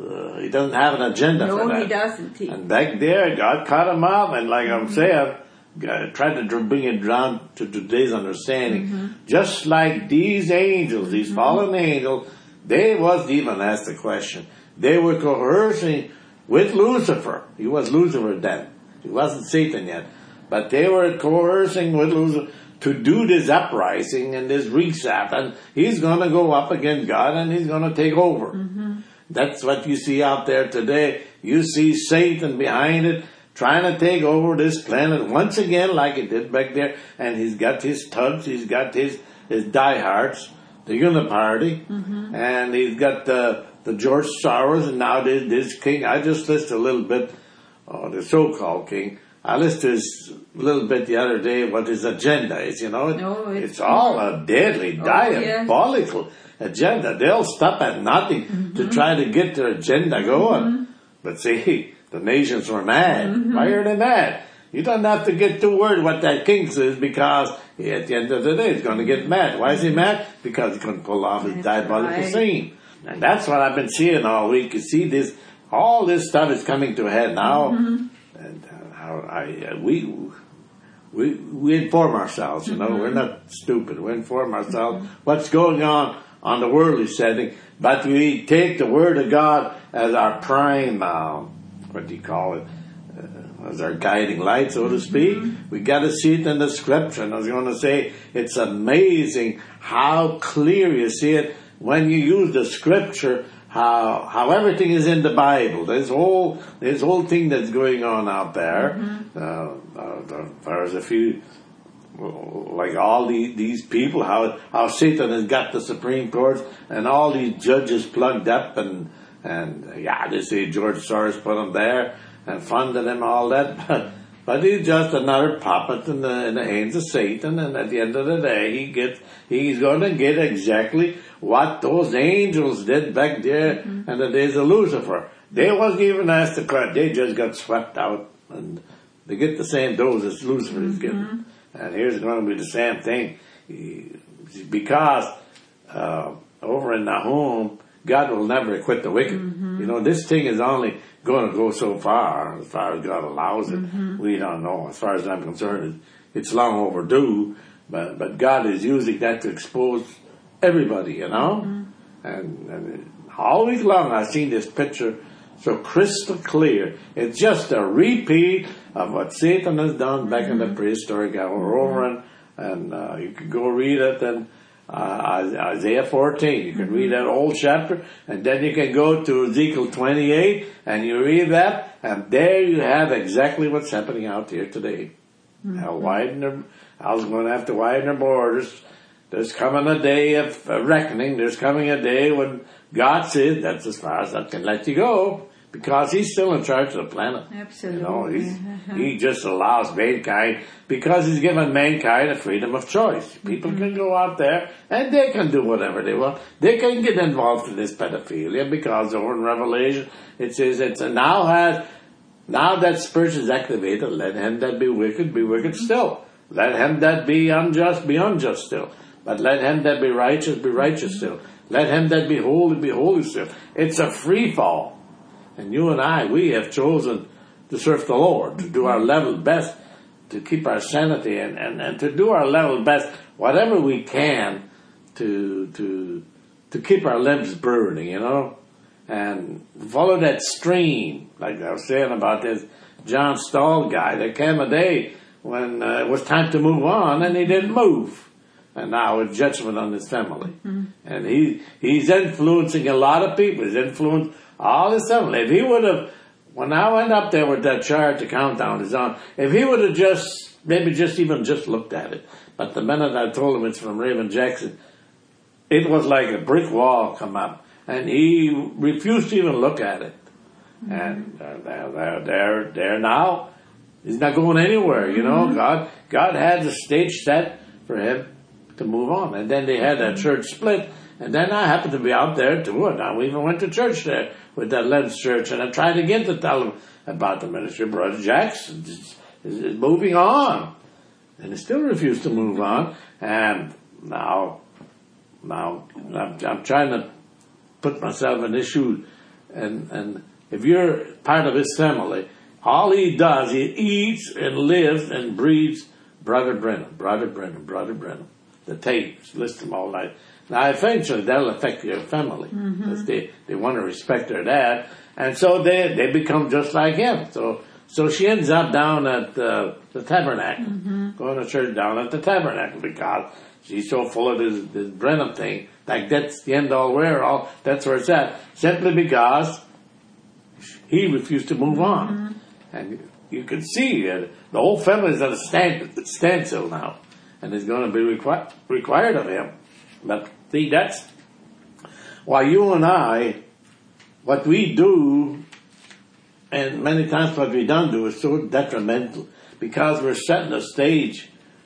Speaker 1: uh, he doesn't have an agenda
Speaker 3: No,
Speaker 1: for that.
Speaker 3: he doesn't. He,
Speaker 1: And back there, God cut him off, and like I'm saying, God tried to dr- bring it down to today's understanding.
Speaker 3: Mm-hmm.
Speaker 1: Just like these angels, these
Speaker 3: Mm-hmm.
Speaker 1: fallen angels, they wasn't even asked the question. They were coercing with Lucifer. He was Lucifer then. He wasn't Satan yet. But they were coercing with Lucifer to do this uprising and this reset, and he's going to go up against God and he's going to take over.
Speaker 3: Mm-hmm.
Speaker 1: That's what you see out there today. You see Satan behind it, trying to take over this planet once again like he did back there, and he's got his thugs, he's got his, his diehards, the Uniparty, mm-hmm. and he's got the, the George Soros, and now this, this king. I just listed a little bit, oh, the so-called king. I listed a little bit the other day what his agenda is, you know.
Speaker 3: No, it's,
Speaker 1: it's all a deadly,
Speaker 3: oh,
Speaker 1: diabolical
Speaker 3: yes.
Speaker 1: agenda. They'll stop at nothing mm-hmm. to try to get their agenda going.
Speaker 3: Mm-hmm.
Speaker 1: But see, the nations were mad.
Speaker 3: Mm-hmm.
Speaker 1: Why are they mad? You don't have to get too worried what that king says, because at the end of the day he's going to get mad. Why is he mad? Because he couldn't pull off his
Speaker 3: That's
Speaker 1: diabolical
Speaker 3: right.
Speaker 1: scheme. And that's what I've been seeing all week. You see this, all this stuff is coming to a head now. Mm-hmm. And uh, how I, uh, we, we, we inform ourselves, you know, mm-hmm. we're not stupid. We inform ourselves mm-hmm. what's going on on the worldly setting, but we take the Word of God as our prime, uh, what do you call it, uh, as our guiding light, so to speak. Mm-hmm. We got to see it in the Scripture. And I was going to say, it's amazing how clear you see it when you use the Scripture, how how everything is in the Bible. This whole this whole thing that's going on out there. Mm-hmm. Uh, uh, there's a few, like all these, these people, how how Satan has got the Supreme Court and all these judges plugged up, and and yeah, they say George Soros put him there and funded him, all that, but but he's just another puppet in the in the hands of Satan, and at the end of the day, he gets he's going to get exactly what those angels did back there mm-hmm. in the days of Lucifer. They wasn't even asked to cry; they just got swept out, and they get the same dose as Lucifer mm-hmm. is getting. And here's going to be the same thing, because uh, over in Nahum, God will never acquit the wicked. Mm-hmm. You know, this thing is only going to go so far, as far as God allows it. Mm-hmm. We don't know. As far as I'm concerned, it's long overdue. But but God is using that to expose everybody, you know. Mm-hmm. And, and all week long, I've seen this picture so crystal clear. It's just a repeat of what Satan has done back mm-hmm. in the prehistoric hour over, and, and uh, you can go read it in uh, Isaiah fourteen. You can mm-hmm. read that whole chapter, and then you can go to Ezekiel twenty-eight, and you read that, and there you have exactly what's happening out here today. Mm-hmm. How widen their, how's going to have to widen their borders. There's coming a day of reckoning. There's coming a day when God says, that's as far as I can let you go. Because he's still in charge of the planet.
Speaker 3: Absolutely.
Speaker 1: You know, he's, uh-huh. he just allows mankind, because he's given mankind a freedom of choice. People mm-hmm. can go out there and they can do whatever they want. They can get involved in this pedophilia, because over in Revelation it says it's now has, now that spirit is activated, let him that be wicked be wicked still. Let him that be unjust be unjust still. But let him that be righteous be righteous still. Let him that be holy be holy still. It's a free fall. And you and I, we have chosen to serve the Lord, to do our level best, to keep our sanity, and, and, and to do our level best, whatever we can, to to to keep our limbs burning, you know, and follow that stream, like I was saying about this John Stahl guy. There came a day when uh, it was time to move on, and he didn't move. And now it's judgment on his family. Mm-hmm. And he he's influencing a lot of people. He's influenced all his family. If he would have, when I went up there with that chart, the countdown is on, if he would have just, maybe just even just looked at it, but the minute I told him it's from Raymond Jackson, it was like a brick wall come up. And he refused to even look at it. Mm-hmm. And uh, they're, they're, they're, they're now, he's not going anywhere, you know. Mm-hmm. God, God had the stage set for him to move on. And then they had that church split. And then I happened to be out there too, and I even went to church there with that Lens church, and I tried again to tell them about the ministry. Brother Jackson is, is, is moving on, and he still refused to move on. And now, now I'm, I'm trying to put myself in his shoes. and and if you're part of his family, all he does, he eats and lives and breathes Brother Brenham, Brother Brenham, Brother Brenham. The tapes, list them all night. Now, eventually, that'll affect your family because they, they want to respect their dad, and so they they become just like him. So so she ends up down at uh, the tabernacle, mm-hmm. going to church down at the tabernacle because she's so full of this, this Brenham thing. Like that's the end all where all. That's where it's at. Simply because he refused to move on, mm-hmm. and you can see uh, the whole family is at a stand standstill now, and it's going to be requi- required of him. But see, that's why you and I, what we do, and many times what we don't do is so detrimental because we're setting a stage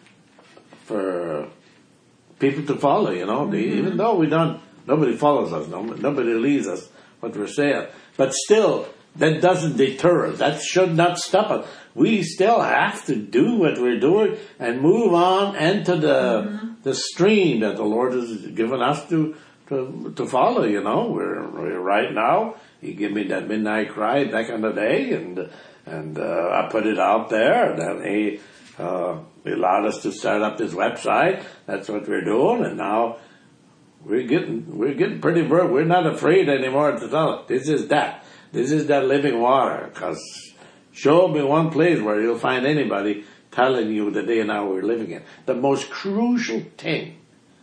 Speaker 1: for people to follow, you know. Mm-hmm. They, even though we don't, nobody follows us, no, nobody leads us what we're saying. But still, that doesn't deter us. That should not stop us. We still have to do what we're doing and move on into the mm-hmm. the stream that the Lord has given us to to to follow. You know, we're, we're right now. He gave me that midnight cry back in the day, and and uh, I put it out there. Then he uh, allowed us to start up this website. That's what we're doing, and now we're getting we're getting pretty broad. We're not afraid anymore to tell it. This is that. This is that living water. Because show me one place where you'll find anybody telling you the day and hour we're living in. The most crucial thing,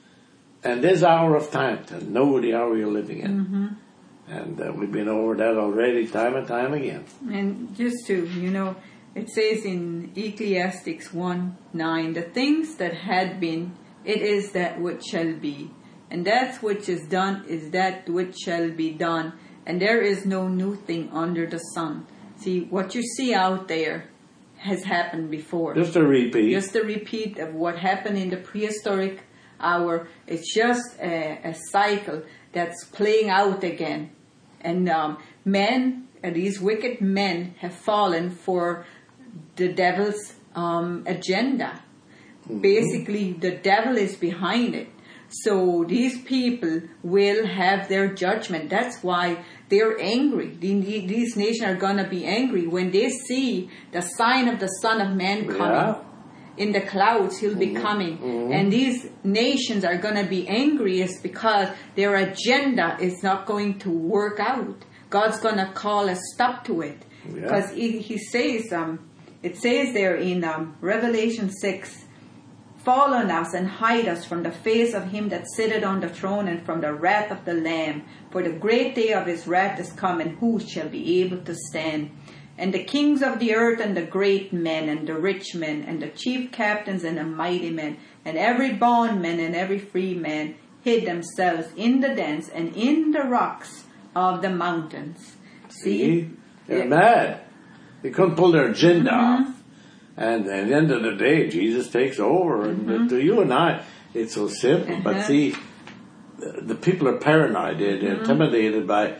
Speaker 1: and this hour of time, to know the hour you're living in. Mm-hmm. And uh, we've been over that already time and time again.
Speaker 3: And just to, you know, it says in Ecclesiastes one nine, the things that had been, it is that which shall be. And that which is done is that which shall be done. And there is no new thing under the sun. See, what you see out there has happened before.
Speaker 1: Just a repeat.
Speaker 3: Just a repeat of what happened in the prehistoric hour. It's just a, a cycle that's playing out again. And um, men, uh, these wicked men, have fallen for the devil's um, agenda. Mm-hmm. Basically, the devil is behind it. So these people will have their judgment. That's why they're angry. These nations are going to be angry when they see the sign of the Son of Man coming. Yeah. In the clouds, he'll be mm-hmm. coming. Mm-hmm. And these nations are going to be angry is because their agenda is not going to work out. God's going to call a stop to it. Yeah. Because he, he says, um, it says there in um, Revelation six, fall on us and hide us from the face of him that sitteth on the throne and from the wrath of the Lamb. For the great day of his wrath is come, and who shall be able to stand? And the kings of the earth and the great men and the rich men and the chief captains and the mighty men and every bondman and every free man hid themselves in the dens and in the rocks of the mountains. See?
Speaker 1: See? They're yeah. mad. They couldn't pull their agenda mm-hmm. off. And at the end of the day, Jesus takes over. Mm-hmm. And to you and I, it's so simple. Uh-huh. But see, the, the people are paranoid. They're, they're mm-hmm. intimidated by...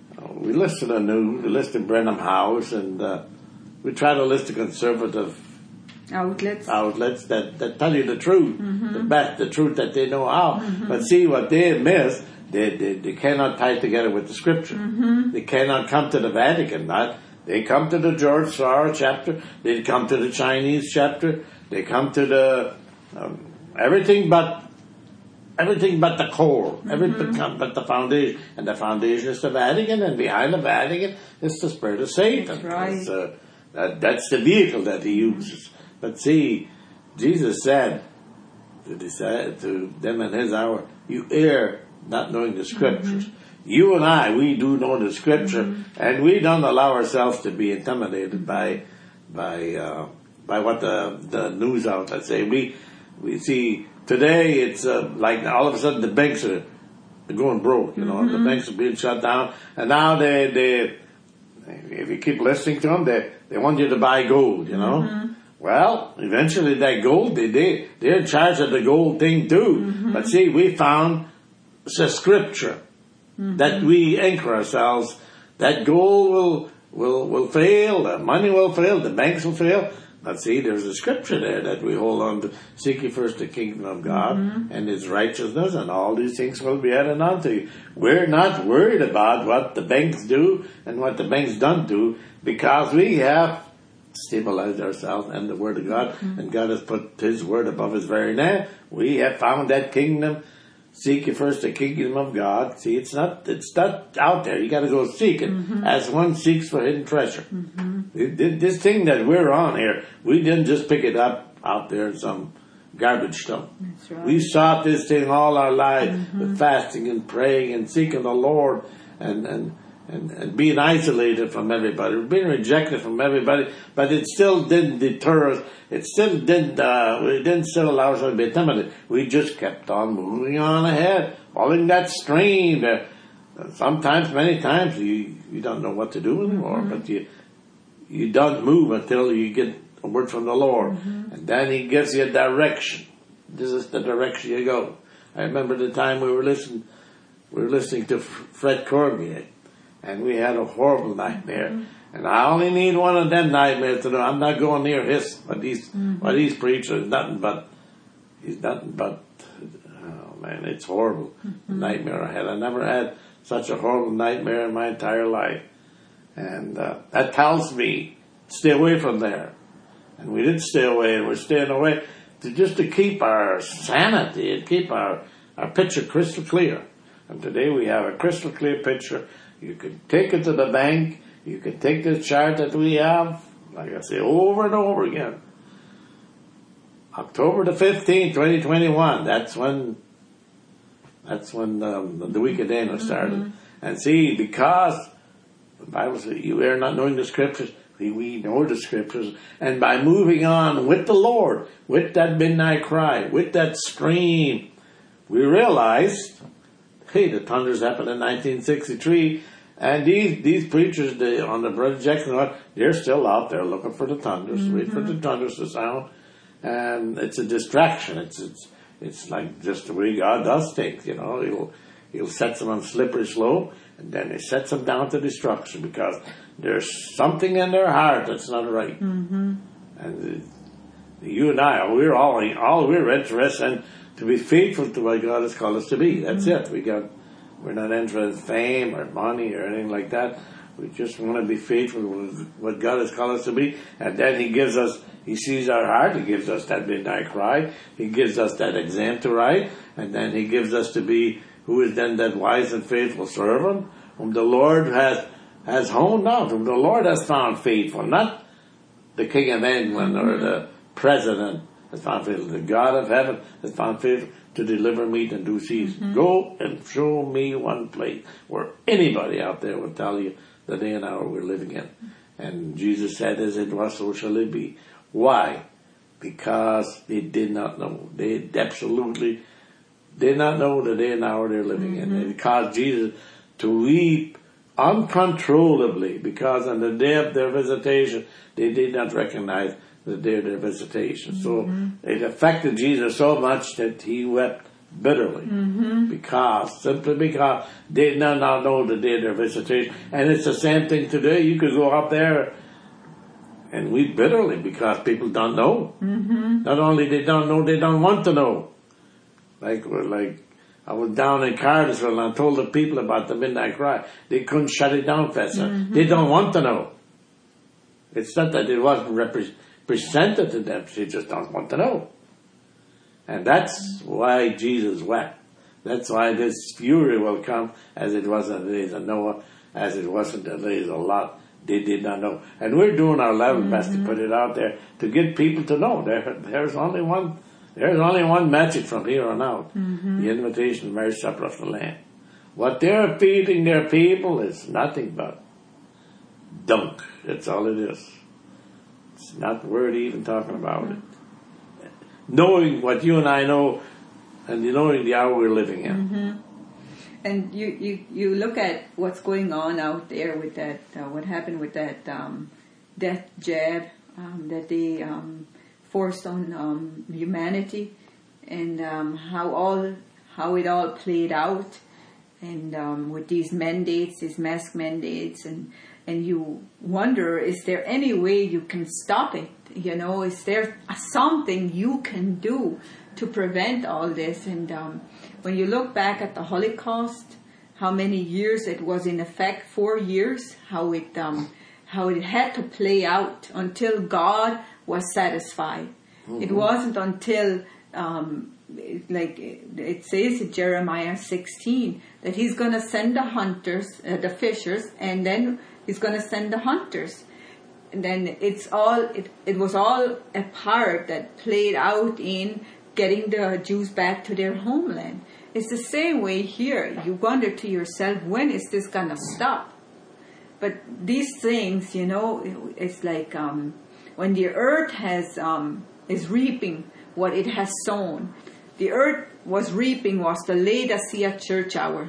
Speaker 1: We listen to the news, we listen to Brenham House, and uh, we try to listen to conservative
Speaker 3: outlets
Speaker 1: outlets that, that tell you the truth, mm-hmm. the best, the truth that they know how.
Speaker 3: Mm-hmm.
Speaker 1: But see, what they miss, they, they, they cannot tie it together with the Scripture.
Speaker 3: Mm-hmm.
Speaker 1: They cannot come to the Vatican. Not, they come to the George Soros chapter, they come to the Chinese chapter, they come to the um, everything but Everything but the core, mm-hmm. everything but the foundation. And the foundation is the Vatican, and behind the Vatican is the spirit of Satan.
Speaker 3: That's right.
Speaker 1: Uh, that, that's the vehicle that he uses. But see, Jesus said to, decide, to them in his hour, you err not knowing the Scriptures. Mm-hmm. You and I, we do know the Scripture, mm-hmm. and we don't allow ourselves to be intimidated by by uh, by what the, the news outlets say. We, we see... Today, it's uh, like all of a sudden the banks are going broke, you know, mm-hmm. the banks are being shut down. And now they, they, if you keep listening to them, they, they want you to buy gold, you know. Mm-hmm. Well, eventually that gold, they, they, they're in charge of the gold thing too. Mm-hmm. But see, we found the Scripture mm-hmm. that we anchor ourselves, that gold will, will, will fail, the money will fail, the banks will fail. But see, there's a scripture there that we hold on to. Seek ye first the kingdom of God mm-hmm. and His righteousness, and all these things will be added unto you. We're not worried about what the banks do and what the banks don't do, because we have stabilized ourselves in the Word of God, mm-hmm. and God has put His Word above His very name. We have found that kingdom. Seek ye first the kingdom of God. See, it's not it's not out there. You got to go seek it, mm-hmm. as one seeks for hidden treasure. Mm-hmm. This thing that we're on here, we didn't just pick it up out there in some garbage dump.
Speaker 2: That's right.
Speaker 1: We sought this thing all our lives, mm-hmm. with fasting and praying and seeking the Lord, and and, and and being isolated from everybody, being rejected from everybody. But it still didn't deter us. It still didn't. Uh, it didn't still allow us to be intimidated. We just kept on moving on ahead, following that stream. Uh, sometimes, many times, you you don't know what to do anymore, mm-hmm. but you you don't move until you get a word from the Lord, mm-hmm. and then He gives you a direction. This is the direction you go. I remember the time we were listening. We were listening to Fred Cormier, and we had a horrible nightmare. Mm-hmm. And I only need one of them nightmares to know I'm not going near his. But he's, mm-hmm. what he's preaching is nothing but, he's nothing but, oh man, it's horrible. Mm-hmm. The nightmare I had. I never had such a horrible nightmare in my entire life. And uh, that tells me, stay away from there. And we did stay away, and we're staying away to just to keep our sanity and keep our, our picture crystal clear. And today we have a crystal clear picture. You can take it to the bank. You can take this chart that we have, like I say, over and over again. October the fifteenth, twenty twenty-one, that's when, that's when um, the week of Daniel started. Mm-hmm. And see, because the Bible says you are not knowing the scriptures, we know the scriptures, and by moving on with the Lord, with that midnight cry, with that stream, we realized, hey, the thunders happened in nineteen sixty-three, and these these preachers they, on the Brother Jackson, they're still out there looking for the thunders, mm-hmm. waiting for the thunders to sound, and it's a distraction. It's it's it's like just the way God does things, you know. He'll he'll set them on slippery slope, and then He sets them down to destruction because there's something in their heart that's not right. Mm-hmm. And uh, you and I, we're all all we're interested in to be faithful to what God has called us to be. That's mm-hmm. it. We got. We're not interested in fame or money or anything like that. We just want to be faithful with what God has called us to be. And then He gives us, He sees our heart. He gives us that midnight cry. He gives us that exam to write. And then He gives us to be, who is then that wise and faithful servant, whom the Lord has, has honed out, whom the Lord has found faithful. Not the King of England or the President has found faithful. The God of heaven has found faithful to deliver me in due season. Mm-hmm. Go and show me one place where anybody out there will tell you the day and hour we're living in. And Jesus said, as it was, so shall it be. Why? Because they did not know. They absolutely did not know the day and hour they're living mm-hmm. in. It caused Jesus to weep uncontrollably because on the day of their visitation, they did not recognize the day of their visitation. Mm-hmm. So it affected Jesus so much that He wept bitterly mm-hmm. because, simply because they did not know the day of their visitation. And it's the same thing today. You could go up there and weep bitterly because people don't know. Mm-hmm. Not only they don't know, they don't want to know. Like, like I was down in Cartersville and I told the people about the midnight cry. They couldn't shut it down fast enough. Mm-hmm. They don't want to know. It's not that it wasn't represented. presented to them, she just don't want to know. And that's why Jesus wept. That's why this fury will come as it was in the days of Noah, as it was in the days of Lot. They did not know. And we're doing our level best mm-hmm. to put it out there to get people to know. There, there's only one there's only one message from here on out. Mm-hmm. The invitation of marriage supper of the Lamb. What they're feeding their people is nothing but dunk. That's all it is. It's not worth even talking about it. Knowing what you and I know, and knowing the hour we're living in.
Speaker 3: Mm-hmm. And you, you, you look at what's going on out there with that, uh, what happened with that um, death jab um, that they um, forced on um, humanity, and um, how all how it all played out, and um, with these mandates, these mask mandates, and and you wonder, is there any way you can stop it? You know, is there something you can do to prevent all this? And um, when you look back at the Holocaust, how many years it was in effect, four years, how it um, how it had to play out until God was satisfied. Mm-hmm. It wasn't until, um, like it says in Jeremiah sixteen, that he's going to send the hunters, uh, the fishers, and then he's going to send the hunters. And then it's all, it, it was all a part that played out in getting the Jews back to their homeland. It's the same way here. You wonder to yourself, when is this going to stop? But these things, you know, it's like um, when the earth has um, is reaping what it has sown. The earth was reaping was the Laodicea church hour.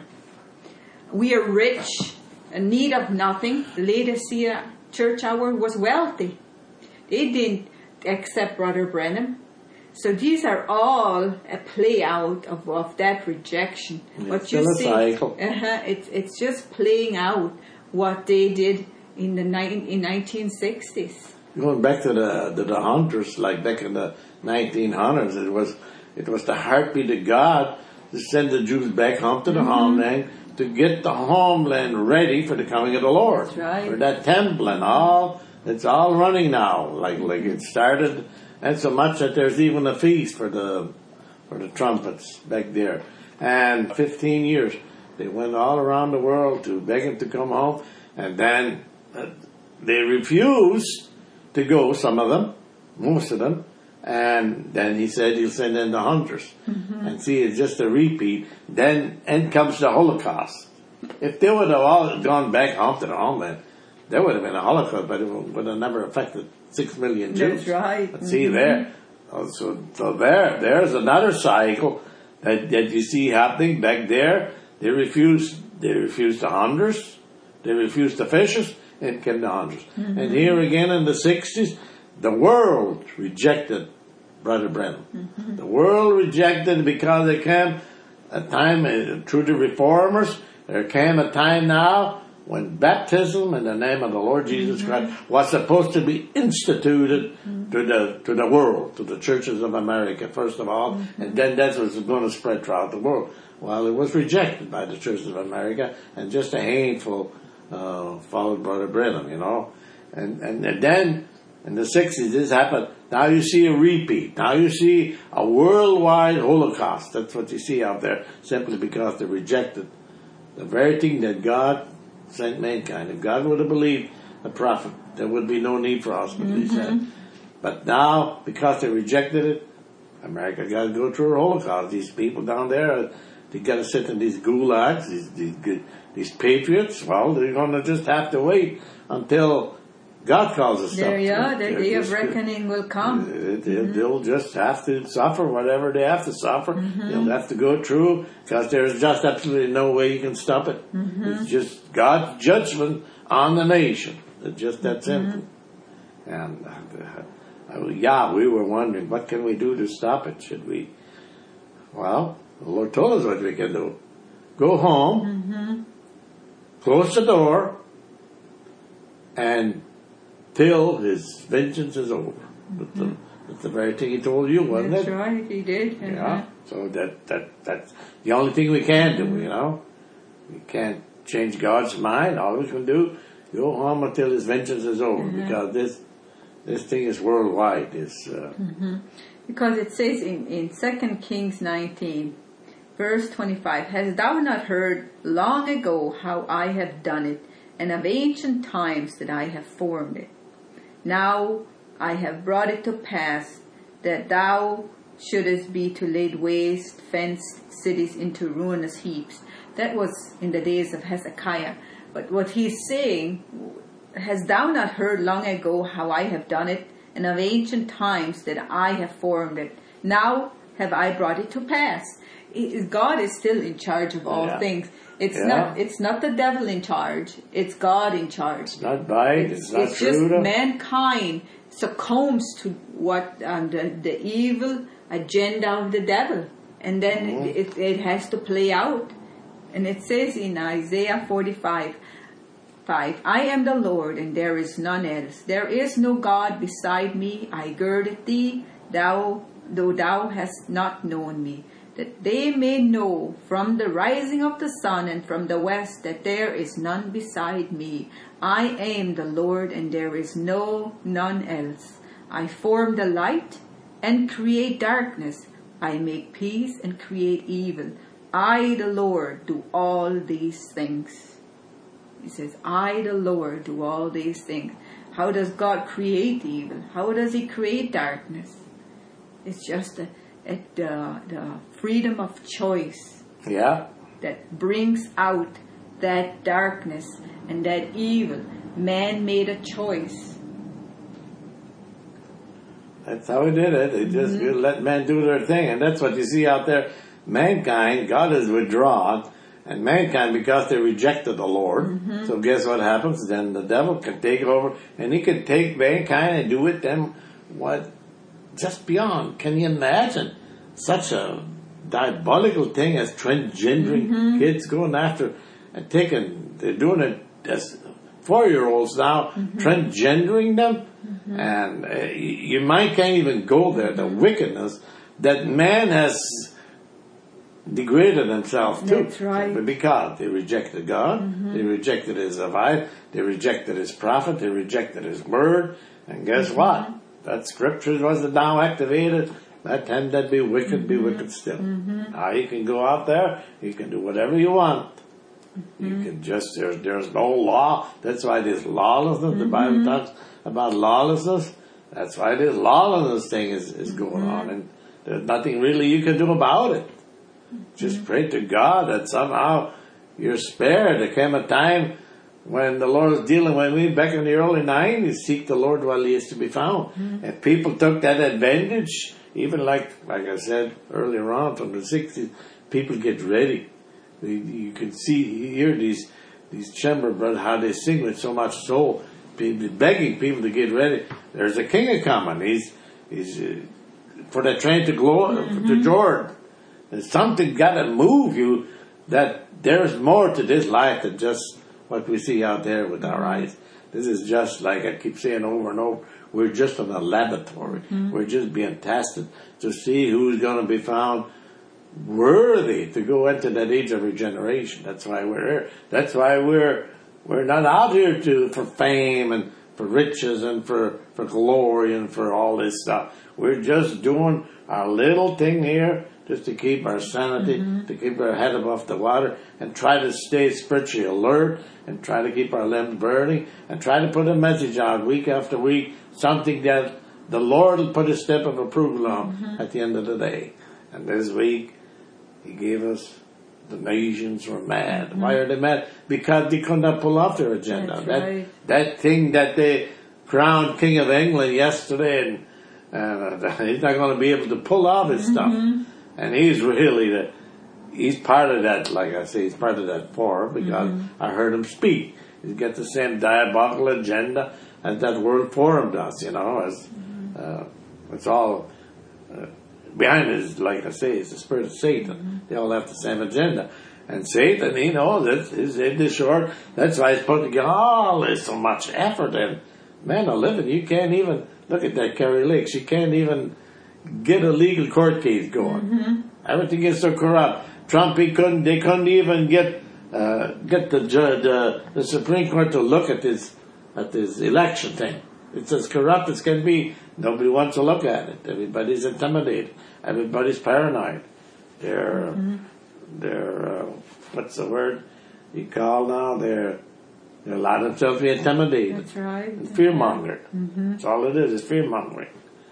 Speaker 3: We are rich, in need of nothing. The Laodicea church hour was wealthy. They didn't accept Brother Branham. So these are all a play out of, of that rejection.
Speaker 1: It's
Speaker 3: what you see,
Speaker 1: cycle.
Speaker 3: Uh-huh, it's it's just playing out what they did in the ni- in nineteen sixties.
Speaker 1: Going back to the, the the hunters, like back in the nineteen hundreds, it was it was the heartbeat of God to send the Jews back home to the mm-hmm. homeland, to get the homeland ready for the coming of the Lord.
Speaker 3: That's right.
Speaker 1: For that temple and all, it's all running now. Like like it started. And so much that there's even a feast for the for the trumpets back there. And fifteen years, they went all around the world to beg him to come home. And then uh, they refused to go, some of them, most of them. And then he said he'll send in the hunters. Mm-hmm. And see, it's just a repeat. Then in comes the Holocaust. If they would have all gone back home to the homeland, there would have been a Holocaust, but it would have never affected six million Jews.
Speaker 3: That's right.
Speaker 1: But see
Speaker 3: mm-hmm.
Speaker 1: there, oh, so, so there, there's another cycle that, that you see happening back there. They refused, they refused the hunters, they refused the fishers, and came the hunters. Mm-hmm. And here again in the sixties, the world rejected Brother Branham. Mm-hmm. The world rejected because there came a time uh, through the reformers. There came a time now when baptism in the name of the Lord Jesus mm-hmm. Christ was supposed to be instituted mm-hmm. to the to the world, to the churches of America, first of all, mm-hmm. and then that was going to spread throughout the world. Well, it was rejected by the churches of America, and just a handful uh, followed Brother Branham, you know. And, and and then in the sixties, this happened. Now you see a repeat. Now you see a worldwide Holocaust. That's what you see out there, simply because they rejected the very thing that God sent mankind. If God would have believed the prophet, there would be no need for hospitals, mm-hmm. he said. But now, because they rejected it, America got to go through a Holocaust. These people down there, they got to sit in these gulags, these, these, these patriots. Well, they're going to just have to wait until God calls us.
Speaker 3: There you are. The day of reckoning will come.
Speaker 1: They, they, mm-hmm. They'll just have to suffer whatever they have to suffer. Mm-hmm. They'll have to go through, because there's just absolutely no way you can stop it. Mm-hmm. It's just God's judgment on the nation. It's just that simple. Mm-hmm. And uh, uh, yeah, we were wondering, what can we do to stop it? Should we? Well, the Lord told us what we can do. Go home, mm-hmm. close the door, and till his vengeance is over. Mm-hmm. That's, the, that's the very thing he told you, wasn't
Speaker 3: that's
Speaker 1: it?
Speaker 3: That's right, he did. Uh-huh.
Speaker 1: Yeah. So that, that that's the only thing we can do, you know. We can't change God's mind. All we can do, go home until his vengeance is over, uh-huh. because this this thing is worldwide. It's, uh,
Speaker 3: mm-hmm. Because it says in, in Second Kings nineteen, verse twenty-five, "Hast thou not heard long ago how I have done it, and of ancient times that I have formed it? Now I have brought it to pass that thou shouldest be to lay waste fenced cities into ruinous heaps." That was in the days of Hezekiah. But what he's saying, "Hast thou not heard long ago how I have done it, and of ancient times that I have formed it? Now have I brought it to pass." God is still in charge of all yeah. things. It's yeah. not. It's not the devil in charge. It's God in charge.
Speaker 1: It's not bite. It's, it's not
Speaker 3: it's
Speaker 1: true.
Speaker 3: It's just mankind succumbs to what um, the, the evil agenda of the devil, and then mm-hmm. it, it has to play out. And it says in Isaiah forty-five, five. I am the Lord, and there is none else. There is no God beside me. I girded thee, thou, though thou hast not known me, that they may know from the rising of the sun and from the west that there is none beside me. I am the Lord, and there is no none else. I form the light and create darkness. I make peace and create evil. I, the Lord, do all these things. He says, I, the Lord, do all these things. How does God create evil? How does he create darkness? It's just a, a, the, the freedom of choice
Speaker 1: Yeah.
Speaker 3: that brings out that darkness and that evil. Man made a choice.
Speaker 1: That's how he did it. He just
Speaker 3: Mm-hmm.
Speaker 1: let men do their thing. And that's what you see out there. Mankind, God has withdrawn. And mankind, because they rejected the Lord.
Speaker 3: Mm-hmm.
Speaker 1: So guess what happens? Then the devil can take over. And he can take mankind and do with them what? Just beyond. Can you imagine such a diabolical thing as transgendering
Speaker 3: Mm-hmm.
Speaker 1: kids going after and taking, they're doing it as four-year-olds now,
Speaker 3: Mm-hmm.
Speaker 1: transgendering them. And uh, you might can't even go there, the wickedness that man has degraded himself to.
Speaker 3: That's right.
Speaker 1: Because they rejected God, they rejected His advice, they rejected His prophet, they rejected His word, and guess what? That scripture wasn't now activated. That time that be wicked, be wicked still. Now you can go out there, you can do whatever you want. You can just, there's, there's no law. That's why there's lawlessness. The Bible talks about lawlessness. That's why this lawlessness thing is, is going on. And there's nothing really you can do about it. Just pray to God that somehow you're spared. There came a time when the Lord was dealing with me back in the early nineties, seek the Lord while He is to be found. And people took that advantage, even like, like I said earlier on from the sixties, people get ready. You can see, hear these these chamber brothers, how they sing with so much soul, people begging people to get ready. There's a king a coming. He's he's uh, for the train to go to Jordan. There's something got to move you that there's more to this life than just what we see out there with our eyes. This is just like I keep saying over and over. We're just in a laboratory. We're just being tested to see who's going to be found worthy to go into that age of regeneration. That's why we're here. That's why we're we're not out here to for fame and for riches and for, for glory and for all this stuff. We're just doing our little thing here just to keep our sanity, mm-hmm. to keep our head above the water, and try to stay spiritually alert, and try to keep our limbs burning, and try to put a message out week after week, something that the Lord will put a step of approval on mm-hmm. at the end of the day. And this week, He gave us, the nations were mad. Mm-hmm. Why are they mad? Because they could not pull off their agenda.
Speaker 3: That's
Speaker 1: that
Speaker 3: right.
Speaker 1: that thing that they crowned King of England yesterday, and uh, he's not going to be able to pull off his mm-hmm. stuff. And he's really the, he's part of that, like I say, he's part of that forum because mm-hmm. I heard him speak. He's got the same diabolical agenda as that World Forum does, you know, as, mm-hmm. uh, it's all, uh, behind it is, like I say, it's the spirit of Satan. Mm-hmm. They all have the same agenda. And Satan, he knows it, his head is short. That's why he's putting all this so much effort in. Man, a living, you can't even, look at that Kerry Lake, she can't even get a legal court case going. Mm-hmm. Everything is so corrupt. Trump, he couldn't, they couldn't even get, uh, get the judge, uh, the Supreme Court to look at this, at this election thing. It's as corrupt as can be. Nobody wants to look at it. Everybody's intimidated. Everybody's paranoid. They're, mm-hmm. they're, uh, what's the word you call now? They're, they allow themselves to be intimidated.
Speaker 3: That's right.
Speaker 1: Fear mongered.
Speaker 3: Mm-hmm.
Speaker 1: That's all it is, is fear mongering.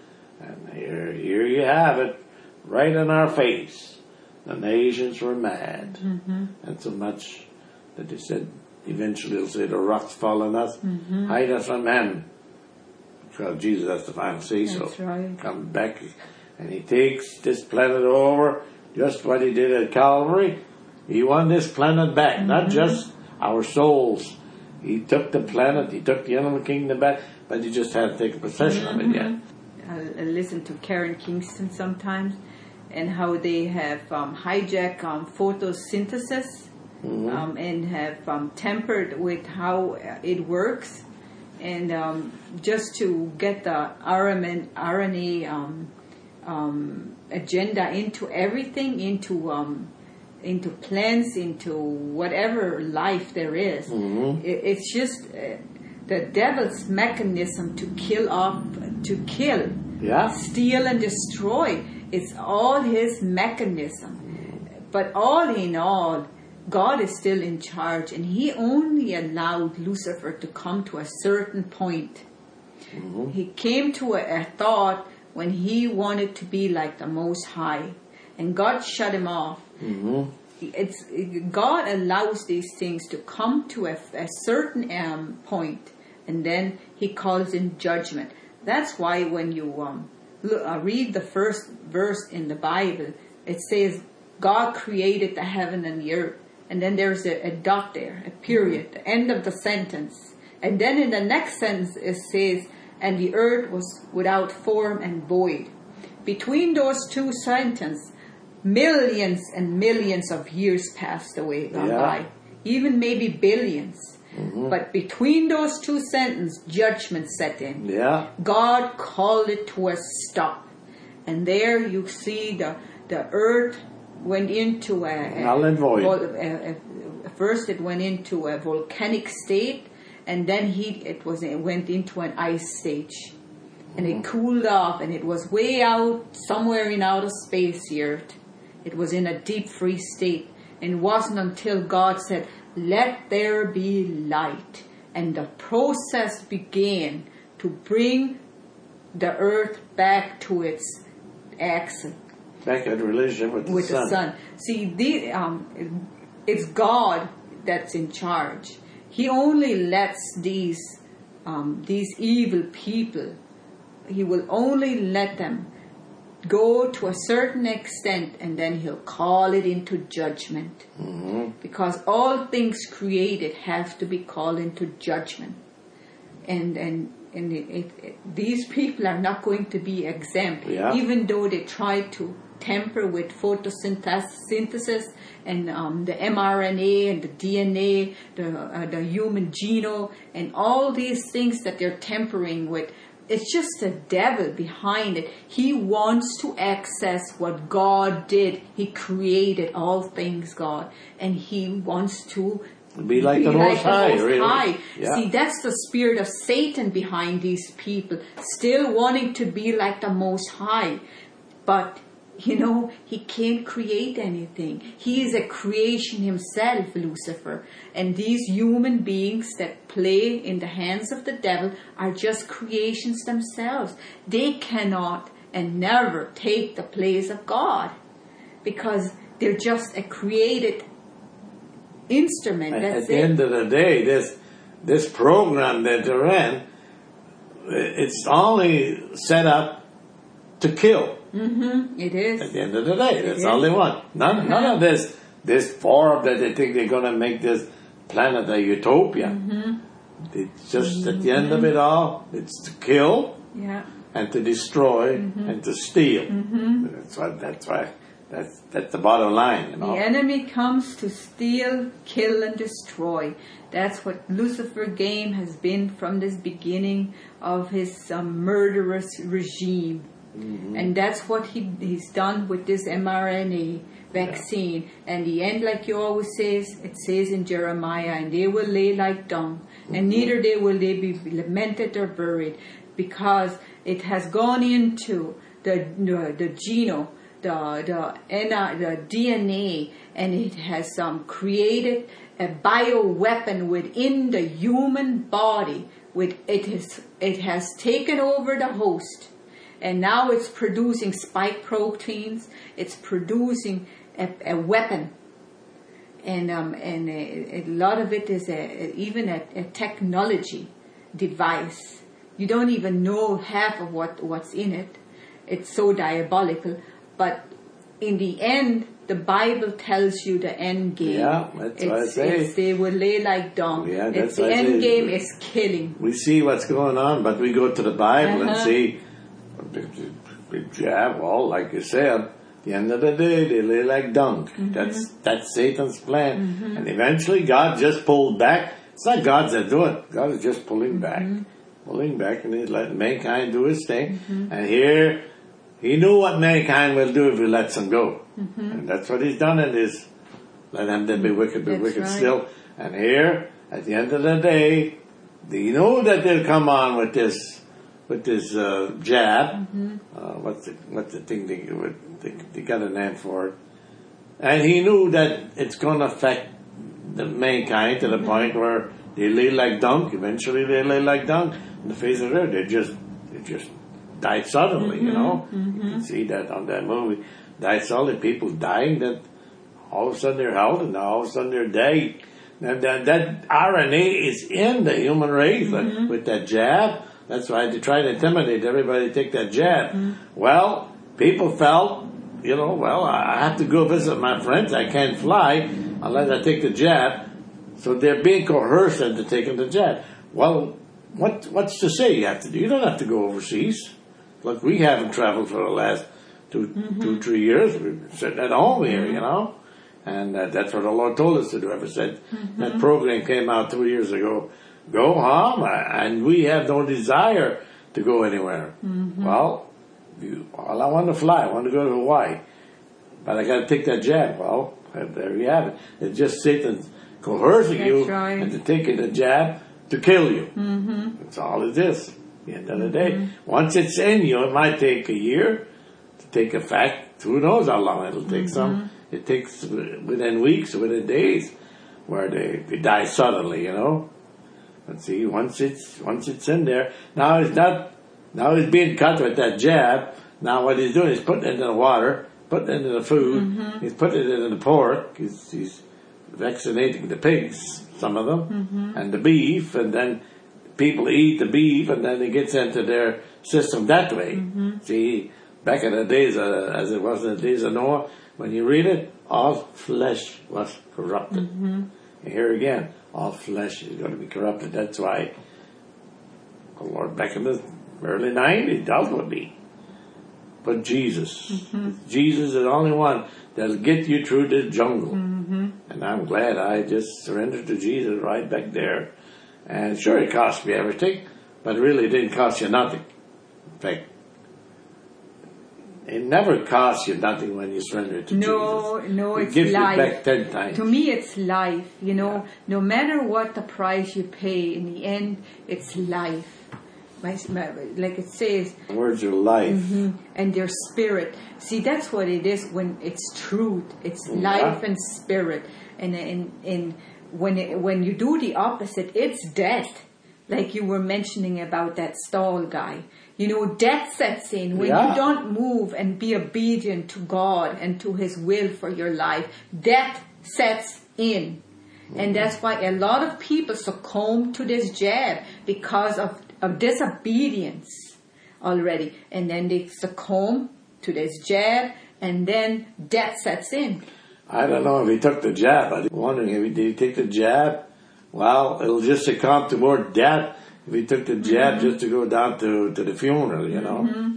Speaker 1: And here, here you have it, right in our face. The nations were mad. Mm-hmm. And so much that they said, eventually they'll say, the rocks fall on us, mm-hmm. hide us from men. Because Jesus has the final say so.
Speaker 3: That's right.
Speaker 1: Come back, and He takes this planet over, just what He did at Calvary. He won this planet back, mm-hmm. not just our souls. He took the planet, He took the animal kingdom back, but He just hadn't taken possession mm-hmm. of it yet.
Speaker 3: I listen to Karen Kingston sometimes, and how they have um, hijacked um, photosynthesis
Speaker 1: Mm-hmm.
Speaker 3: um, and have um, tempered with how it works, and um, just to get the R N A um, um, agenda into everything, into um, into plants, into whatever life there is.
Speaker 1: Mm-hmm.
Speaker 3: It, it's just uh, the devil's mechanism to kill off, to kill,
Speaker 1: Yeah.
Speaker 3: steal and destroy. It's all his mechanism. But all in all, God is still in charge, and he only allowed Lucifer to come to a certain point.
Speaker 1: Mm-hmm.
Speaker 3: He came to a, a thought when he wanted to be like the Most High, and God shut him off.
Speaker 1: Mm-hmm.
Speaker 3: It's God allows these things to come to a, a certain um, point, and then he calls in judgment. That's why when you um, look, uh, read the first verse in the Bible, it says God created the heaven and the earth, and then there's a, a dot there, a period, the end of the sentence, and then in the next sentence it says, and the earth was without form and void. Between those two sentences, millions and millions of years passed away, gone
Speaker 1: Yeah.
Speaker 3: by, even maybe billions.
Speaker 1: Mm-hmm.
Speaker 3: But between those two sentences, judgment set in.
Speaker 1: Yeah.
Speaker 3: God called it to a stop. And there you see the the earth went into a... a
Speaker 1: Null and void.
Speaker 3: vol- a- a- first it went into a volcanic state, and then he it was it went into an ice stage. And it cooled off, and it was way out, somewhere in outer space, the earth. It was in a deep freeze state. And it wasn't until God said, let there be light. And the process began to bring the earth back to its axis
Speaker 1: Back at religion with the
Speaker 3: with
Speaker 1: sun.
Speaker 3: the sun. See, the, um, it's God that's in charge. He only lets these um, these evil people, he will only let them go to a certain extent, and then he'll call it into judgment.
Speaker 1: Mm-hmm.
Speaker 3: Because all things created have to be called into judgment. And and and it, it, it, these people are not going to be exempt,
Speaker 1: Yeah.
Speaker 3: even though they try to temper with photosynthesis and um, the M R N A and the D N A, the uh, the human genome, and all these things that they're tempering with. It's just the devil behind it. He wants to access what God did. He created all things, God, and he wants to
Speaker 1: Be like the Most High,
Speaker 3: Most
Speaker 1: really.
Speaker 3: High.
Speaker 1: Yeah.
Speaker 3: See, that's the spirit of Satan behind these people, still wanting to be like the Most High. But, you know, he can't create anything. He is a creation himself, Lucifer. And these human beings that play in the hands of the devil are just creations themselves. They cannot and never take the place of God, because they're just a created instrument.
Speaker 1: At,
Speaker 3: That's
Speaker 1: at the
Speaker 3: it.
Speaker 1: end of the day, this this program that they're in, it's only set up to kill.
Speaker 3: Mm-hmm. It is.
Speaker 1: At the end of the day, that's
Speaker 3: is.
Speaker 1: all they want. None, none
Speaker 3: Uh-huh.
Speaker 1: of this this form that they think they're going to make this planet a utopia.
Speaker 3: Mm-hmm.
Speaker 1: It's just at the end of it all, it's to kill
Speaker 3: Yeah.
Speaker 1: and to destroy
Speaker 3: Mm-hmm.
Speaker 1: and to steal. That's why. That's why. That's that's the bottom line, you know.
Speaker 3: The enemy comes to steal, kill, and destroy. That's what Lucifer game has been from this beginning of his um, murderous regime.
Speaker 1: Mm-hmm.
Speaker 3: And that's what he he's done with this M R N A vaccine. And the end, like you always says, it says in Jeremiah, and they will lay like dung,
Speaker 1: Mm-hmm.
Speaker 3: and neither they will they be lamented or buried, because it has gone into the the, the genome, the the, N R, the D N A, and it has um, created a bioweapon within the human body. With it is it has taken over the host. And now it's producing spike proteins. It's producing a, a weapon, and um, and a, a lot of it is a, a, even a, a technology device. You don't even know half of what, what's in it. It's so diabolical. But in the end, the Bible tells you the end game.
Speaker 1: Yeah, that's what I
Speaker 3: It's,
Speaker 1: say.
Speaker 3: it's they will lay like dung.
Speaker 1: Yeah,
Speaker 3: it's
Speaker 1: that's
Speaker 3: the
Speaker 1: what I
Speaker 3: end
Speaker 1: say.
Speaker 3: game is killing.
Speaker 1: We see what's going on, but we go to the Bible and
Speaker 3: Uh-huh.
Speaker 1: see, yeah, well, like you said, the end of the day, they lay like dung. Mm-hmm. That's that's Satan's plan. Mm-hmm. And eventually God just pulled back. It's not God that do it. God is just pulling back. Mm-hmm. Pulling back, and He's letting mankind do his thing. Mm-hmm. And here, He knew what mankind will do if He lets them go. Mm-hmm. And that's what He's done in His, let them that be wicked, be that's wicked right. still. And here, at the end of the day, He knew that they'll come on with this with this uh, jab. Mm-hmm. Uh, what's the what's the thing they, they they got a name for it? And He knew that it's going to affect the mankind to the mm-hmm. point where they lay like dung. Eventually, they lay like dung in the face of the earth. They just they just died suddenly. Mm-hmm. You know, mm-hmm. you can see that on that movie. Died suddenly. People dying that all of a sudden they're healthy, and all of a sudden they're dead. And that, that R N A is in the human race mm-hmm. like, with that jab. That's why they try to intimidate everybody to take that jab. Mm-hmm. Well, people felt, you know, well, I have to go visit my friends. I can't fly unless I take the jab. So they're being coerced into taking the jab. Well, what what's to say you have to do? You don't have to go overseas. Look, we haven't traveled for the last two, mm-hmm. two, three years. We're sitting at home here, you know. And uh, that's what the Lord told us to do. Ever said mm-hmm. that program came out two years ago. Go home, and we have no desire to go anywhere. Mm-hmm. Well, you, well, I want to fly. I want to go to Hawaii, but I got to take that jab. Well, there you have it. It's just Satan coercing that's you right. into taking the jab to kill you. Mm-hmm. That's all it is. At the end of the day, mm-hmm. once it's in you, it might take a year to take effect. Who knows how long it'll take? Mm-hmm. Some. It takes within weeks, within days, where they, they die suddenly, you know. But see, once it's once it's in there, now it's not. Now it's being cut with that jab. Now what he's doing is putting it in the water, putting it in the food. Mm-hmm. He's putting it in the pork. He's, he's vaccinating the pigs, some of them, mm-hmm. and the beef, and then people eat the beef, and then it gets into their system that way. Mm-hmm. See, back in the days, uh, as it was in the days of Noah. When you read it, all flesh was corrupted. Mm-hmm. And here again, all flesh is going to be corrupted. That's why the Lord back in the early nineties dealt with me. But Jesus, mm-hmm. Jesus is the only one that'll get you through this jungle. Mm-hmm. And I'm glad I just surrendered to Jesus right back there. And sure, it cost me everything, but really it didn't cost you nothing. In fact, it never costs you nothing when you surrender to
Speaker 3: no,
Speaker 1: Jesus.
Speaker 3: No, no,
Speaker 1: it
Speaker 3: it's
Speaker 1: gives
Speaker 3: life.
Speaker 1: You back ten times.
Speaker 3: To me, it's life. You know, yeah. No matter what the price you pay, in the end, it's life. My, my, like it says,
Speaker 1: the words are life,
Speaker 3: mm-hmm, and their spirit. See, that's what it is when it's truth. It's yeah. life and spirit. And and and when it, when you do the opposite, it's death. Like you were mentioning about that stall guy. You know, death sets in when yeah. you don't move and be obedient to God and to His will for your life. Death sets in. Mm-hmm. And that's why a lot of people succumb to this jab because of, of disobedience already. And then they succumb to this jab and then death sets in.
Speaker 1: I don't know if he took the jab. I'm wondering if he did he take the jab. Well, it'll just succumb to more death. If he took the jab mm-hmm. just to go down to, to the funeral, you know. Mm-hmm.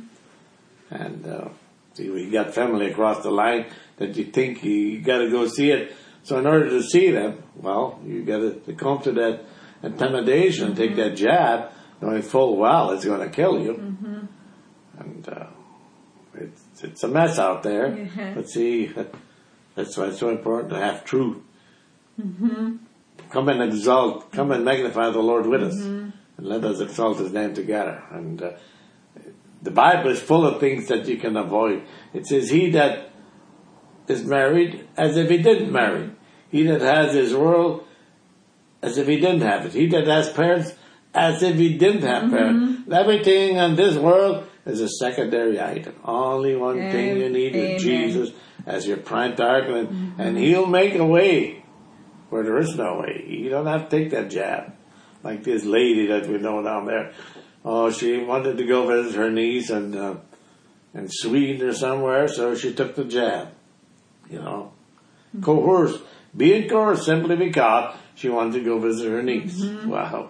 Speaker 1: And uh, see, we got family across the line that you think you, you got to go see it. So in order to see them, well, you got to come to that intimidation, mm-hmm. take that jab, knowing full well it's going to kill you. Mm-hmm. And uh, it's, it's a mess out there. Mm-hmm. But see, that's why it's so important to have truth. Mm-hmm. Come and exalt, come and magnify the Lord with us. Mm-hmm. And let us exalt His name together. And uh, the Bible is full of things that you can avoid. It says, he that is married as if he didn't marry. He that has his world as if he didn't have it. He that has parents as if he didn't have mm-hmm. parents. Everything in this world is a secondary item. Only one Amen. Thing you need Amen. Is Jesus as your prime target. Mm-hmm. And He'll make a way where there is no way. You don't have to take that jab. Like this lady that we know down there. Oh, she wanted to go visit her niece in, uh, in Sweden or somewhere, so she took the jab. You know. Mm-hmm. Coerced. Being coerced simply because she wanted to go visit her niece. Mm-hmm. Wow.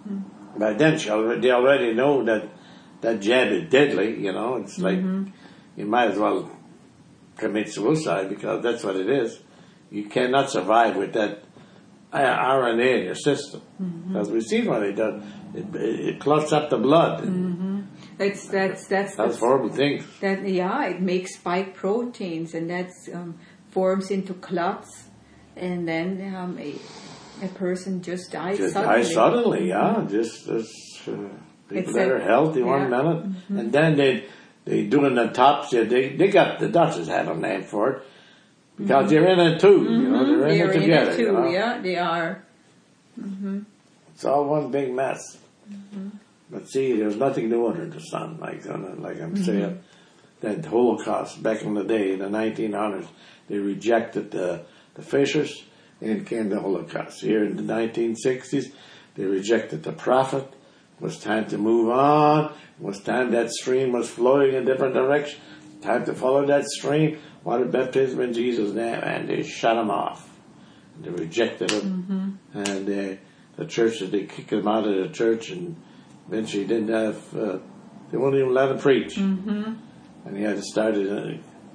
Speaker 1: Mm-hmm. By then, she already, they already know that that jab is deadly, you know. It's like mm-hmm. you might as well commit suicide, because that's what it is. You cannot survive with that R N A in your system. Mm-hmm. Because we've seen what it does. It, it, it clots up the blood.
Speaker 3: Mm-hmm. That's that's that's
Speaker 1: that's horrible things.
Speaker 3: That yeah, it makes spike proteins, and that's um, forms into clots, and then um, a a person just dies
Speaker 1: just
Speaker 3: suddenly.
Speaker 1: dies suddenly, yeah. Just, just uh, people
Speaker 3: it's
Speaker 1: that
Speaker 3: a,
Speaker 1: are healthy
Speaker 3: yeah.
Speaker 1: one minute,
Speaker 3: mm-hmm.
Speaker 1: and then they they doing the autopsy. They they got the doctors have a name for it because mm-hmm. they're in it too.
Speaker 3: Mm-hmm.
Speaker 1: You know, they're in
Speaker 3: they're
Speaker 1: it together.
Speaker 3: In it too,
Speaker 1: you know?
Speaker 3: yeah, they are. Mm-hmm.
Speaker 1: It's all one big mess.
Speaker 3: Mm-hmm.
Speaker 1: But see, there's nothing new under the sun, like like I'm mm-hmm. saying. That Holocaust back in the day, in the nineteen hundreds, they rejected the the fishers, and came the Holocaust. Here in the nineteen sixties, they rejected the prophet. It was time to move on. It was time that stream was flowing in a different direction. Time to follow that stream. Water baptism in Jesus' name, and they shut them off. And they rejected it, mm-hmm. and they, the churches, they kicked them out of the church, and eventually didn't have. Uh, they wouldn't even let him preach.
Speaker 3: Mm-hmm.
Speaker 1: And he had to start it. Uh,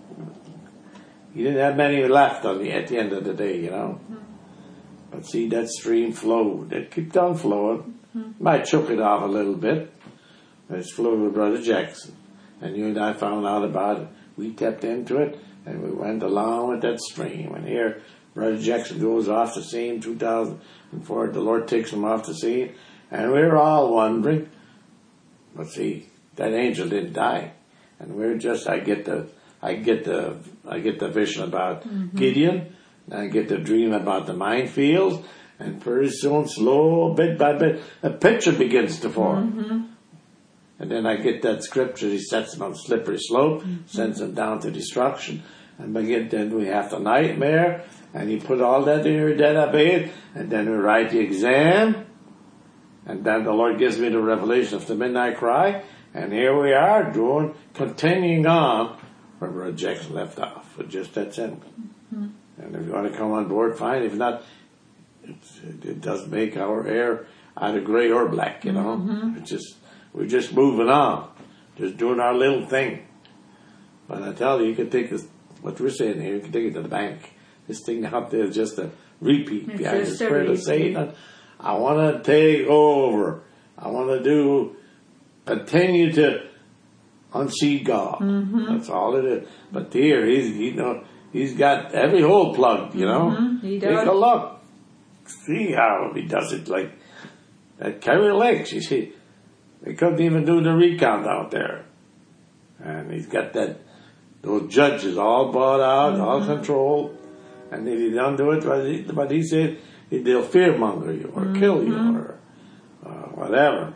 Speaker 1: he didn't have many left on the, at the end of the day, you know. Mm-hmm. But see, that stream flowed. It kept on flowing. Mm-hmm. Might choke it off a little bit. But it's flowed with Brother Jackson. And you and I found out about it. We tapped into it, and we went along with that stream. And here, Brother Jackson goes off the scene, two thousand four. The Lord takes him off the scene. And we're all wondering. But see, that angel didn't die. And we're just, I get the, I get the, I get the vision about mm-hmm. Gideon, and I get the dream about the minefields, and pretty soon, slow, bit by bit, a picture begins to form. Mm-hmm. And then I get that scripture, he sets them on a slippery slope, mm-hmm. sends them down to destruction, and begin, then we have the nightmare, and he put all that in your database, and then we write the exam, and then the Lord gives me the revelation of the midnight cry, and here we are doing, continuing on where Brother Jackson left off. With just that simple. Mm-hmm. And if you want to come on board, fine. If not, it's, it doesn't make our hair either gray or black, you know. Mm-hmm. It's just, we're just moving on. Just doing our little thing. But I tell you, you can take this, what we're saying here, you can take it to the bank. This thing out there is just a repeat
Speaker 3: it's
Speaker 1: behind the
Speaker 3: just
Speaker 1: spirit of Satan. I want to take over. I want to do... Continue to unseat God. Mm-hmm. That's all it is. But here, he's you know he's got every hole plugged. You know,
Speaker 3: mm-hmm. he does.
Speaker 1: Take a look. See how he does it. Like that Kerry Lakes. You see, they couldn't even do the recount out there, and he's got that those judges all bought out, mm-hmm. all controlled, and if you don't do it, what he, what he said, they'll fearmonger you or mm-hmm. kill you or uh, whatever.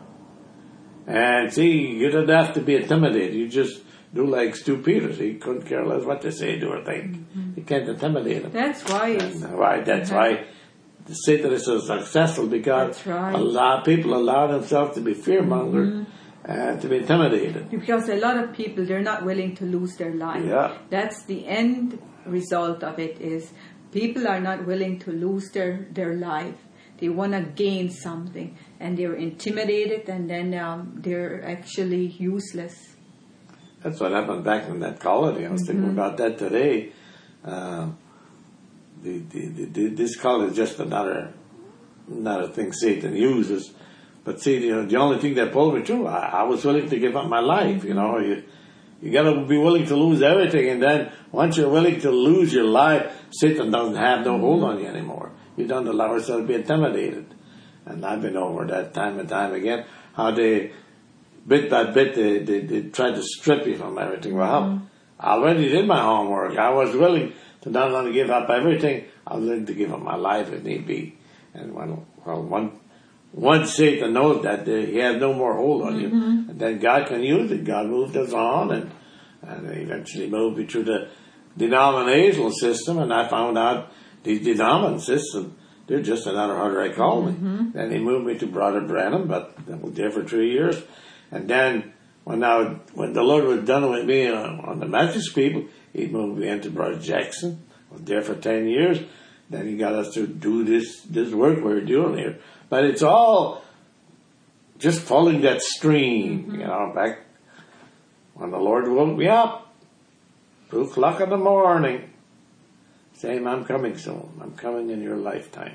Speaker 1: And see, you don't have to be intimidated. You just do like Stu Peters. He couldn't care less what they say, do or think. Mm-hmm. You can't intimidate him.
Speaker 3: That's why. It's,
Speaker 1: and why that's mm-hmm. why the Satan is so successful, because
Speaker 3: right.
Speaker 1: a lot of people allow themselves to be fearmongered mm-hmm. and to be intimidated.
Speaker 3: Because a lot of people, they're not willing to lose their life.
Speaker 1: Yeah.
Speaker 3: That's the end result of it. Is people are not willing to lose their their life. They want to gain something, and they're intimidated, and then um, they're actually useless.
Speaker 1: That's what happened back in that colony. I was mm-hmm. thinking about that today. Uh, the, the, the, the, this colony is just another another thing Satan uses. But see, you know, the only thing that pulled me through, I, I was willing to give up my life. You know, you you got to be willing to lose everything, and then once you're willing to lose your life, Satan doesn't have no hold on you anymore. You don't allow yourself to be intimidated. And I've been over that time and time again, how they, bit by bit, they, they, they tried to strip you from everything. Well, mm-hmm. I already did my homework. I was willing to not only give up everything, I was willing to give up my life if need be. And when, well, one, once Satan knows that, he has no more hold on mm-hmm. you. And then God can use it. God moved us on, and, and eventually moved me through the denominational system, and I found out these denominational systems, they're just another how do I call me. Mm-hmm. Then he moved me to Brother Branham, but I was there for three years. And then when I, when the Lord was done with me on, on the message people, he moved me into Brother Jackson. I was there for ten years. Then he got us to do this, this work we're doing here. But it's all just following that stream, mm-hmm. you know, back when the Lord woke me up. Two o'clock in the morning, saying, I'm coming soon. I'm coming in your lifetime.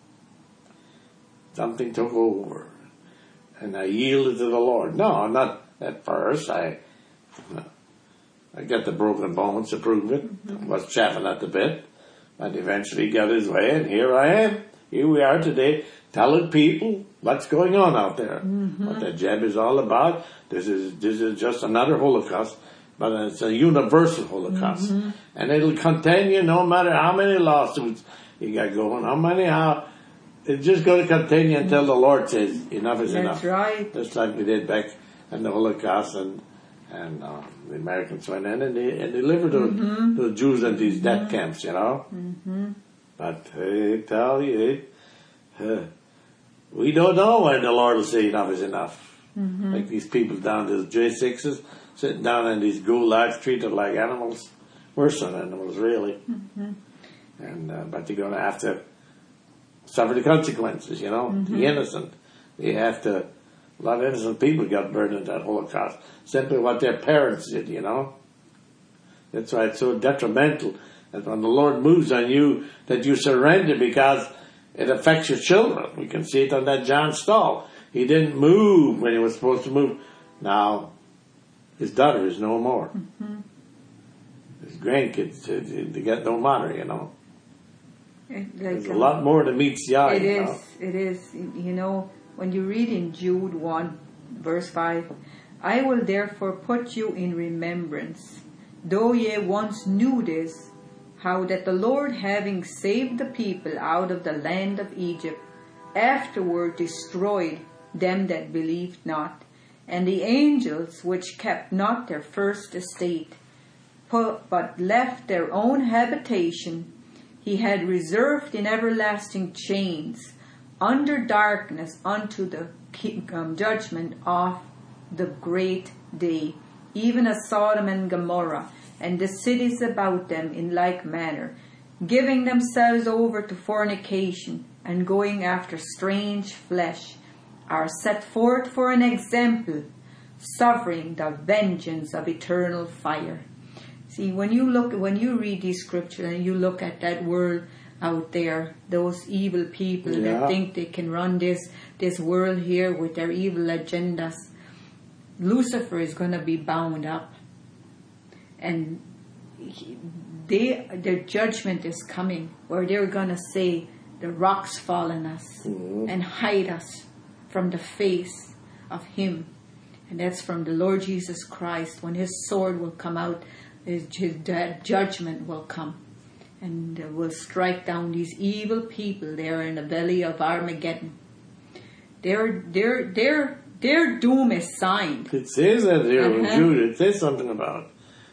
Speaker 1: Something took over. And I yielded to the Lord. No, not at first. I no. I got the broken bones to prove it. Mm-hmm. Was chaffing at the bit. And eventually got his way. And here I am. Here we are today, telling people what's going on out there. Mm-hmm. What the jab is all about. This is this is just another Holocaust. But it's a universal Holocaust. Mm-hmm. And it'll continue no matter how many lawsuits you got going, how many, how, it's just going to continue until the Lord says enough is
Speaker 3: That's
Speaker 1: enough.
Speaker 3: That's right.
Speaker 1: Just like we did back in the Holocaust, and and uh, the Americans went in and they, and delivered mm-hmm. the, the Jews in these mm-hmm. death camps, you know. Mm-hmm. But I tell you, uh, we don't know when the Lord will say enough is enough. Mm-hmm. Like these people down to the J sixes, sitting down in these gulags, treated like animals, worse than animals, really. Mm-hmm. And uh, but they're going to have to suffer the consequences, you know. Mm-hmm. The innocent, they have to. A lot of innocent people got burned in that Holocaust, simply what their parents did, you know. That's why it's so detrimental that when the Lord moves on you, that you surrender because it affects your children. We can see it on that John Stahl. He didn't move when he was supposed to move. Now, his daughter is no more. Mm-hmm. His grandkids, they get no matter, you know. Like, There's a lot more to meets the eye.
Speaker 3: It is,
Speaker 1: know?
Speaker 3: it is. You know, when you read in Jude one, verse five, I will therefore put you in remembrance, though ye once knew this, how that the Lord, having saved the people out of the land of Egypt, afterward destroyed them that believed not, and the angels which kept not their first estate, but left their own habitation, he had reserved in everlasting chains, under darkness unto the um, judgment of the great day, even as Sodom and Gomorrah, and the cities about them in like manner, giving themselves over to fornication, and going after strange flesh, are set forth for an example, suffering the vengeance of eternal fire. See, when you look, when you read these scriptures and you look at that world out there, those evil people yeah. that think they can run this this world here with their evil agendas, Lucifer is going to be bound up, and he, they their judgment is coming, where they're going to say, the rocks fall on us mm-hmm. and hide us from the face of Him. And that's from the Lord Jesus Christ. When His sword will come out, His, his judgment will come. And uh, will strike down these evil people there in the belly of Armageddon. Their, their, their, their doom is signed.
Speaker 1: It says that here in uh-huh. Jude. It says something about,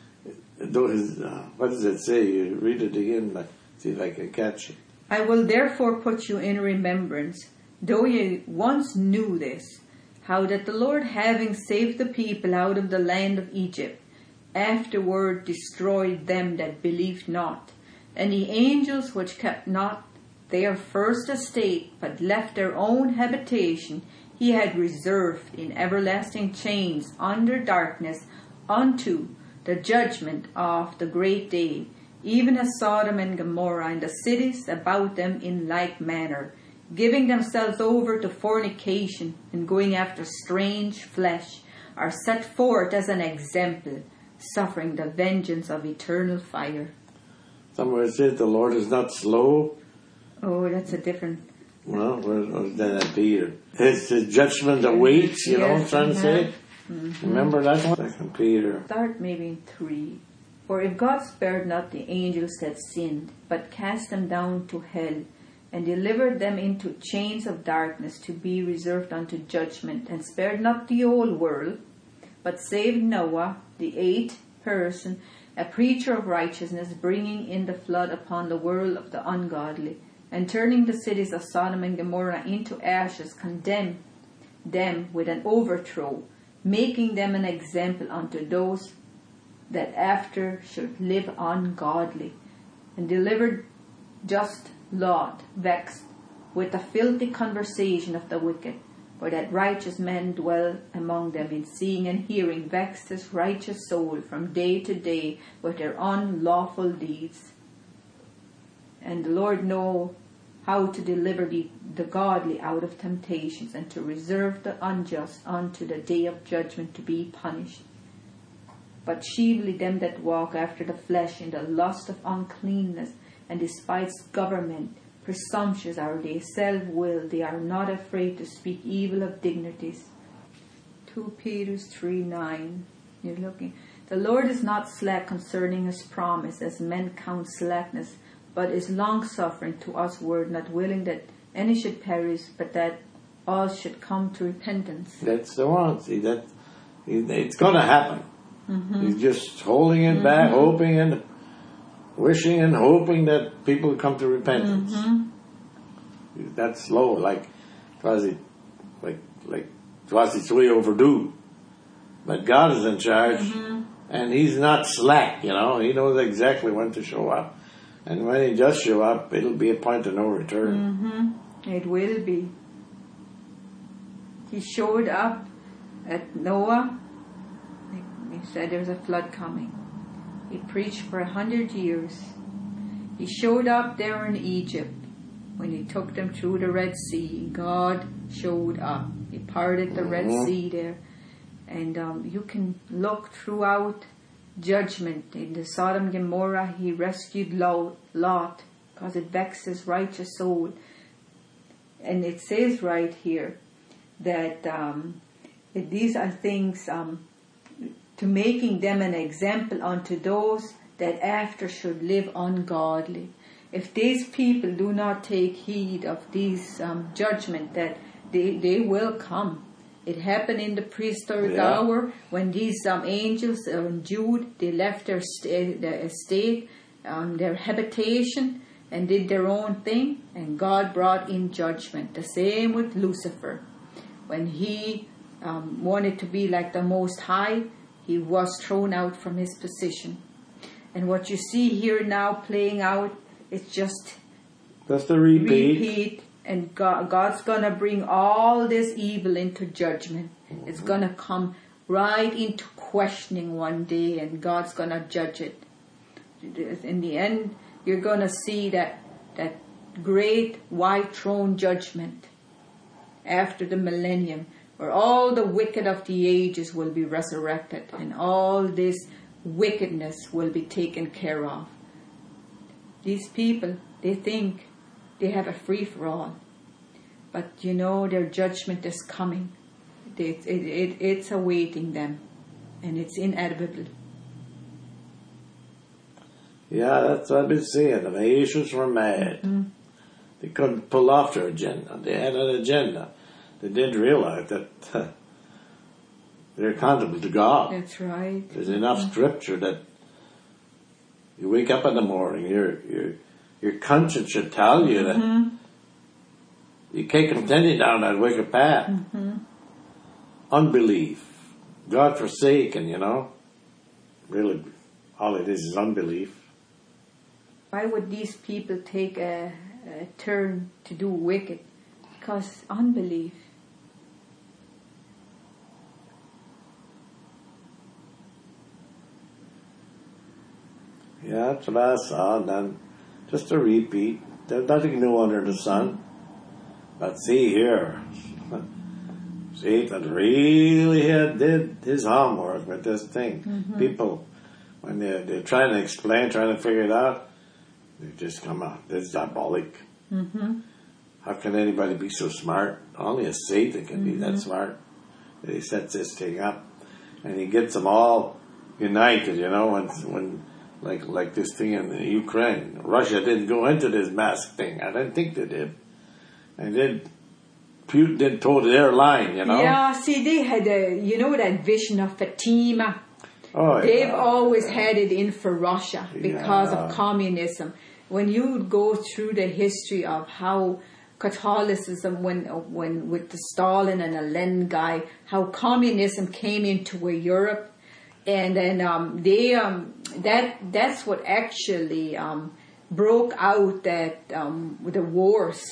Speaker 1: uh, what does it say? You read it again, but see if I can catch it.
Speaker 3: I will therefore put you in remembrance, though ye once knew this, how that the Lord, having saved the people out of the land of Egypt, afterward destroyed them that believed not, and the angels which kept not their first estate, but left their own habitation, he had reserved in everlasting chains under darkness unto the judgment of the great day, even as Sodom and Gomorrah and the cities about them in like manner, giving themselves over to fornication and going after strange flesh, are set forth as an example, suffering the vengeance of eternal fire.
Speaker 1: Somewhere it says the Lord is not slow.
Speaker 3: Oh, that's a different...
Speaker 1: Well, where's that Peter? His, his judgment awaits, you yes, know what I'm trying to say? Mm-hmm. Remember that one? Second Peter.
Speaker 3: Start maybe in three. For if God spared not the angels that sinned, but cast them down to hell, and delivered them into chains of darkness to be reserved unto judgment, and spared not the whole world, but saved Noah, the eighth person, a preacher of righteousness, bringing in the flood upon the world of the ungodly, and turning the cities of Sodom and Gomorrah into ashes, condemned them with an overthrow, making them an example unto those that after should live ungodly, and delivered just Lot, vexed with the filthy conversation of the wicked,
Speaker 4: For that righteous men dwell among them in seeing and hearing, vex his righteous soul from day to day with their unlawful deeds. And the Lord know how to deliver the, the godly out of temptations, and to reserve the unjust unto the day of judgment to be punished. But chiefly them that walk after the flesh in the lust of uncleanness, and despise government, presumptuous are they, self-willed, they are not afraid to speak evil of dignities. Second Peter three nine. You're looking. The Lord is not slack concerning his promise, as men count slackness, but is long-suffering to us word, not willing that any should perish, but that all should come to repentance.
Speaker 1: That's the one. See, that it's going to happen. Mm-hmm. He's just holding it mm-hmm. back, hoping and wishing and hoping that people come to repentance. Mm-hmm. That's slow, like quasi, like like quasi it's way overdue. But God is in charge, mm-hmm. and He's not slack. You know, He knows exactly when to show up, and when He does show up, it'll be a point of no return.
Speaker 4: Mm-hmm. It will be. He showed up at Noah. He said there's a flood coming. He preached for a hundred years. He showed up there in Egypt when He took them through the Red Sea. God showed up. He parted the mm-hmm. Red Sea there. And um, you can look throughout judgment. In the Sodom and Gomorrah, He rescued Lot because it vexed His righteous soul. And it says right here that, um, that these are things... Um, to making them an example unto those that after should live ungodly. If these people do not take heed of these um, judgment, that they, they will come. It happened in the prehistoric yeah. hour when these um, angels uh, in Jude, they left their, st- their estate, um, their habitation, and did their own thing, and God brought in judgment. The same with Lucifer. When he um, wanted to be like the Most High, he was thrown out from his position. And what you see here now playing out, it's just
Speaker 1: Just a repeat.
Speaker 4: repeat. And God, God's going to bring all this evil into judgment. Mm-hmm. It's going to come right into questioning one day, and God's going to judge it. In the end, you're going to see that, that great white throne judgment after the millennium, where all the wicked of the ages will be resurrected and all this wickedness will be taken care of. These people, they think they have a free-for-all. But you know, their judgment is coming. It, it, it, it's awaiting them. And it's inevitable.
Speaker 1: Yeah, that's what I've been saying. The nations were mad. Mm-hmm. They couldn't pull off their agenda. They had an agenda. They didn't realize that uh, they're accountable to God.
Speaker 4: That's right.
Speaker 1: There's enough mm-hmm. scripture that you wake up in the morning, your your your conscience should tell you that mm-hmm. you can't continue down that wicked path. Mm-hmm. Unbelief, God forsaken, you know. Really, all it is is unbelief.
Speaker 4: Why would these people take a, a turn to do wicked? Because unbelief.
Speaker 1: Yeah, that's what I saw. And then just a repeat. There's nothing new under the sun. But see here, Satan really had, did his homework with this thing. Mm-hmm. People, when they're, they're trying to explain, trying to figure it out, they just come out. It's diabolic. Mm-hmm. How can anybody be so smart? Only a Satan can mm-hmm. be that smart. That he sets this thing up. And he gets them all united, you know, when, when like like this thing in the Ukraine. Russia didn't go into this mask thing. I didn't think they did. And then Putin didn't toe their line, you know.
Speaker 4: Yeah, see, they had a, you know, that vision of Fatima.
Speaker 1: Oh,
Speaker 4: They've
Speaker 1: yeah.
Speaker 4: always had it in for Russia because
Speaker 1: yeah.
Speaker 4: of communism. When you go through the history of how Catholicism, when when with the Stalin and the Lenin guy, how communism came into Europe, and then um, they um, that that's what actually um, broke out that um, the wars.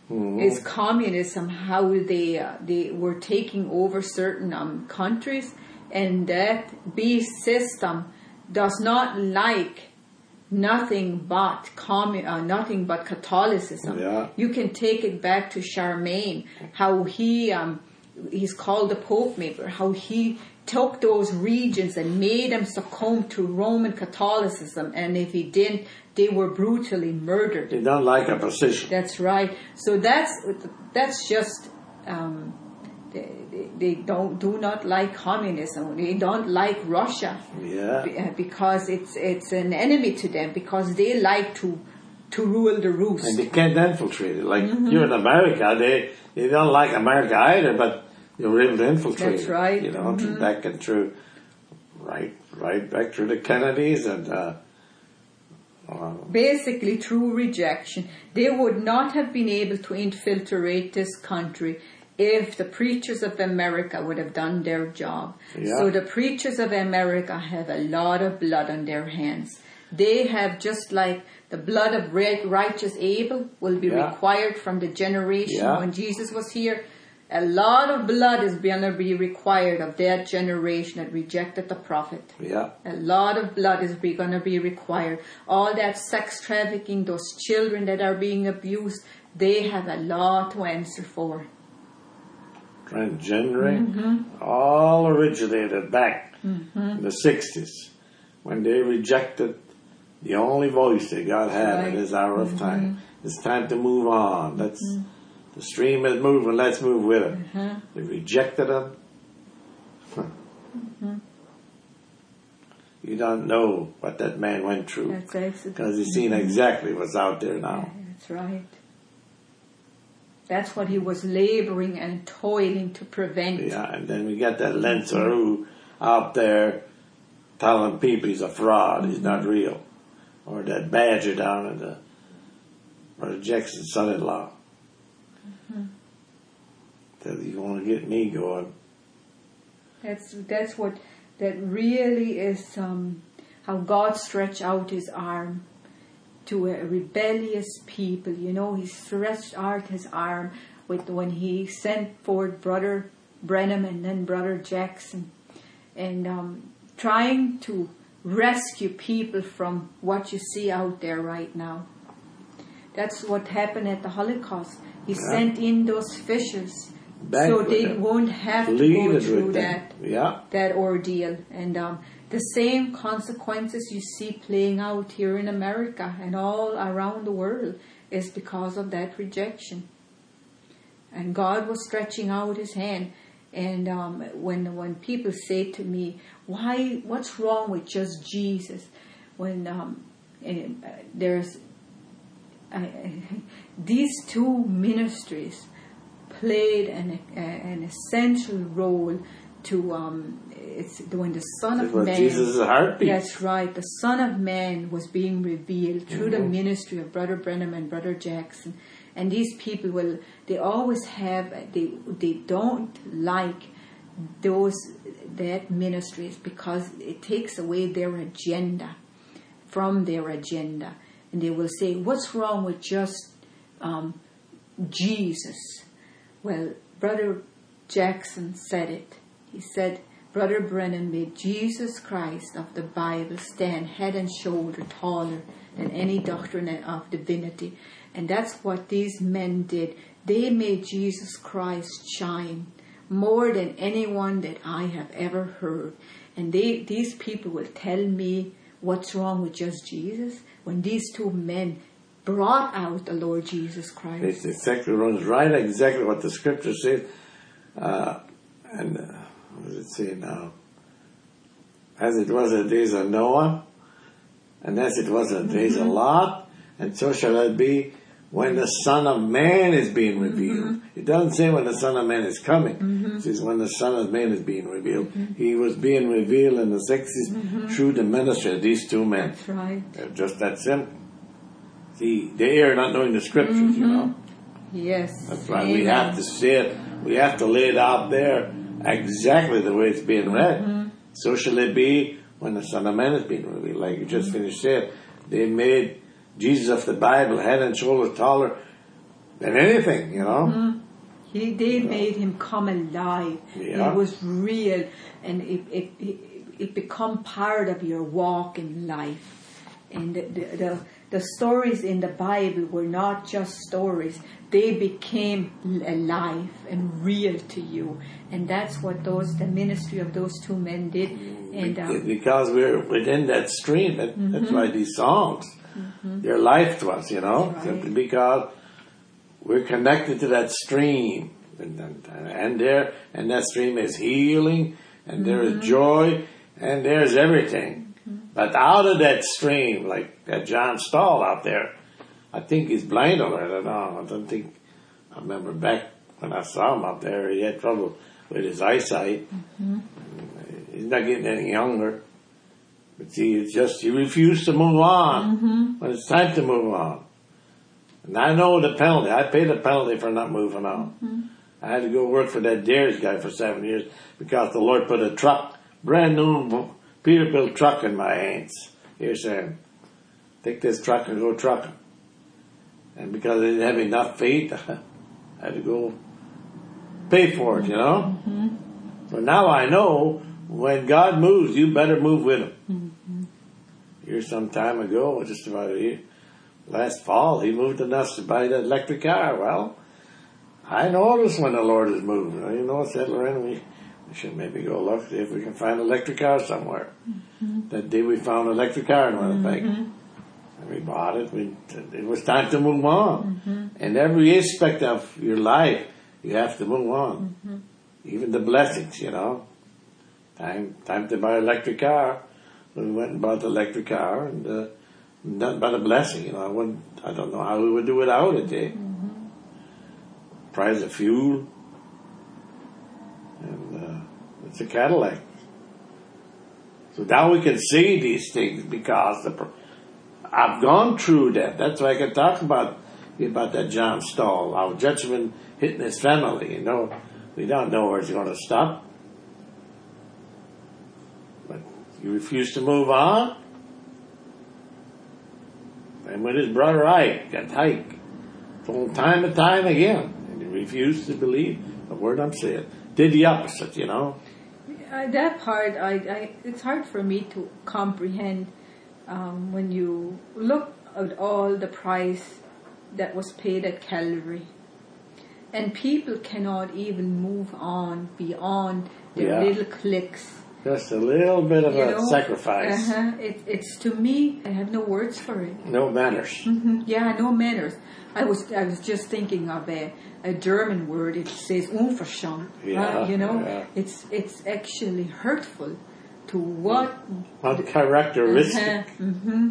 Speaker 1: Mhm.
Speaker 4: is communism, how they uh, they were taking over certain um, countries, and that beast system does not like nothing but commun- uh, nothing but Catholicism.
Speaker 1: Yeah.
Speaker 4: You can take it back to Charlemagne, how he um, he's called the Pope Maker, how he took those regions and made them succumb to Roman Catholicism, and if he didn't, they were brutally murdered.
Speaker 1: They don't like opposition.
Speaker 4: That's right. So that's that's just um, they, they, they don't do not like communism. They don't like Russia.
Speaker 1: Yeah.
Speaker 4: Be- uh, because it's it's an enemy to them, because they like to to rule the roost.
Speaker 1: And they can't infiltrate it. Like
Speaker 4: Mm-hmm.
Speaker 1: here in America, they, they don't like America either, but they were able to infiltrate
Speaker 4: That's
Speaker 1: it.
Speaker 4: right.
Speaker 1: You know,
Speaker 4: Mhm.
Speaker 1: back and through, right, right back through the Kennedys and, uh, uh,
Speaker 4: Basically, through rejection, they would not have been able to infiltrate this country if the preachers of America would have done their job.
Speaker 1: Yeah.
Speaker 4: So the preachers of America have a lot of blood on their hands. They have, just like the blood of right- righteous Abel will be
Speaker 1: Yeah.
Speaker 4: required from the generation
Speaker 1: Yeah.
Speaker 4: when Jesus was here. A lot of blood is going to be required of that generation that rejected the prophet.
Speaker 1: yeah,
Speaker 4: A lot of blood is going to be required. All that sex trafficking, those children that are being abused, they have a lot to answer for.
Speaker 1: transgender,
Speaker 4: Mm-hmm.
Speaker 1: all originated back in the sixties when they rejected the only voice that God had
Speaker 4: Right.
Speaker 1: in His hour of time. It's time to move on. Let's the stream is moving. Let's move with it. They rejected Him. You don't know what that man went through
Speaker 4: That's exactly.
Speaker 1: because he's seen exactly what's out there now.
Speaker 4: That's right. That's what he was laboring and toiling to prevent.
Speaker 1: Yeah, and then we got that Lenzer who out there telling people he's a fraud, he's not real. Or that Badger down at the Brother Jackson's son-in-law. Says you want to get me going.
Speaker 4: That's that's what that really is. Um, how God stretched out His arm to a rebellious people. You know, He stretched out His arm with when He sent forth Brother Brenham and then Brother Jackson, and um, trying to rescue people from what you see out there right now. That's what happened at the Holocaust. He
Speaker 1: Yeah.
Speaker 4: sent in those fishers
Speaker 1: Back
Speaker 4: so
Speaker 1: with
Speaker 4: they
Speaker 1: them.
Speaker 4: won't have to
Speaker 1: Leave
Speaker 4: go
Speaker 1: it
Speaker 4: through
Speaker 1: with
Speaker 4: that
Speaker 1: them. Yeah.
Speaker 4: that ordeal. And um, the same consequences you see playing out here in America and all around the world is because of that rejection. And God was stretching out His hand. And um, when when people say to me, "Why? What's wrong with just Jesus?" When um, and, uh, there's uh, these two ministries played an uh, an essential role to um, it's when the Son
Speaker 1: It
Speaker 4: of
Speaker 1: was
Speaker 4: Man.
Speaker 1: Jesus' heartbeat.
Speaker 4: That's right. The Son of Man was being revealed through the
Speaker 1: Mhm.
Speaker 4: ministry of Brother Brenham and Brother Jackson. And these people will, they always have, they they don't like those, that ministries because it takes away their agenda from their agenda. And they will say, what's wrong with just um, Jesus? Well, Brother Jackson said it. He said, Brother Brennan made Jesus Christ of the Bible stand head and shoulder taller than any doctrine of divinity. And that's what these men did. They made Jesus Christ shine more than anyone that I have ever heard. And they, these people will tell me what's wrong with just Jesus when these two men brought out the Lord Jesus Christ.
Speaker 1: It's exactly runs right exactly what the scripture says. Uh, and uh, what does it say now? As it was in the days of Noah, and as it was in the days of Lot, and so shall it be when the Son of Man is being revealed.
Speaker 4: Mm-hmm.
Speaker 1: It doesn't say when the Son of Man is coming.
Speaker 4: Mm-hmm.
Speaker 1: It says when the Son of Man is being revealed. Mm-hmm. He was being revealed in the sixties
Speaker 4: Mm-hmm.
Speaker 1: through the ministry of these two men.
Speaker 4: That's right.
Speaker 1: They're just that simple. See, they are not knowing the scriptures,
Speaker 4: Mm-hmm.
Speaker 1: you know.
Speaker 4: Yes.
Speaker 1: That's why we
Speaker 4: Amen.
Speaker 1: have to say it. We have to lay it out there exactly the way it's being read.
Speaker 4: Mm-hmm.
Speaker 1: So shall it be when the Son of Man is being revealed. Like you just finished saying, they made Jesus of the Bible head and shoulders taller than anything, you know.
Speaker 4: Mm-hmm. He, they made him come alive.
Speaker 1: Yeah.
Speaker 4: It was real, and it it, it it become part of your walk in life. And the, the the the stories in the Bible were not just stories; they became alive and real to you. And that's what those the ministry of those two men did. And um,
Speaker 1: because we're within that stream, that,
Speaker 4: Mm-hmm.
Speaker 1: that's why these songs, they're life to us, you know,
Speaker 4: Right.
Speaker 1: simply because we're connected to that stream, and, and, and there, and that stream is healing, and there is joy, and there's everything. But out of that stream, like that John Stahl out there, I think he's blind over it. I don't know. I don't think. I remember back when I saw him up there, he had trouble with his eyesight. He's not getting any younger. But see, it's just he refused to move on when it's time to move on. And I know the penalty. I paid the penalty for not moving on. I had to go work for that Dares guy for seven years because the Lord put a truck, brand new Peterbilt truck in my hands. Here saying, take this truck and go trucking. And because I didn't have enough faith, I had to go pay for it, you know? Mm-hmm. So now I know when God moves, you better move with Him. Mm-hmm. Here some time ago, just about a year, last fall, He moved enough to buy that electric car. Well, I notice when the Lord is moving. You know, said Lorraine, we, we should maybe go look, see if we can find an electric car somewhere. Mm-hmm. That day we found an electric car in Winnipeg. Mm-hmm. And we bought it. We, it was time to move on. Mm-hmm. And every aspect of your life, you have to move on. Mm-hmm. Even the blessings, you know. Time time to buy an electric car. We went and bought the electric car, and uh, nothing but a blessing. You know, I wouldn't. I don't know how we would do without it. Eh? Mm-hmm. Price of fuel, and uh, it's a Cadillac. So now we can see these things because the, I've gone through that. That's why I can talk about about that John Stahl, how judgment hitting his family. You know, we don't know where it's going to stop. He refused to move on. And with his brother Ike, that Ike, told him time and time again, and he refused to believe the word I'm saying. Did the opposite, you know.
Speaker 4: Uh, that part, I, I, it's hard for me to comprehend um, when you look at all the price that was paid at Calvary. And people cannot even move on beyond their
Speaker 1: Yeah.
Speaker 4: little cliques.
Speaker 1: Just a little bit of
Speaker 4: You
Speaker 1: a
Speaker 4: know,
Speaker 1: sacrifice.
Speaker 4: Uh-huh. It, it's to me, I have no words for it.
Speaker 1: No manners.
Speaker 4: Mm-hmm. Yeah, no manners. I was I was just thinking of a, a German word. It says unverschämt.
Speaker 1: Yeah,
Speaker 4: uh, you know,
Speaker 1: yeah.
Speaker 4: it's it's actually hurtful to what
Speaker 1: Uncharacteristic.
Speaker 4: Uh-huh. Mm-hmm.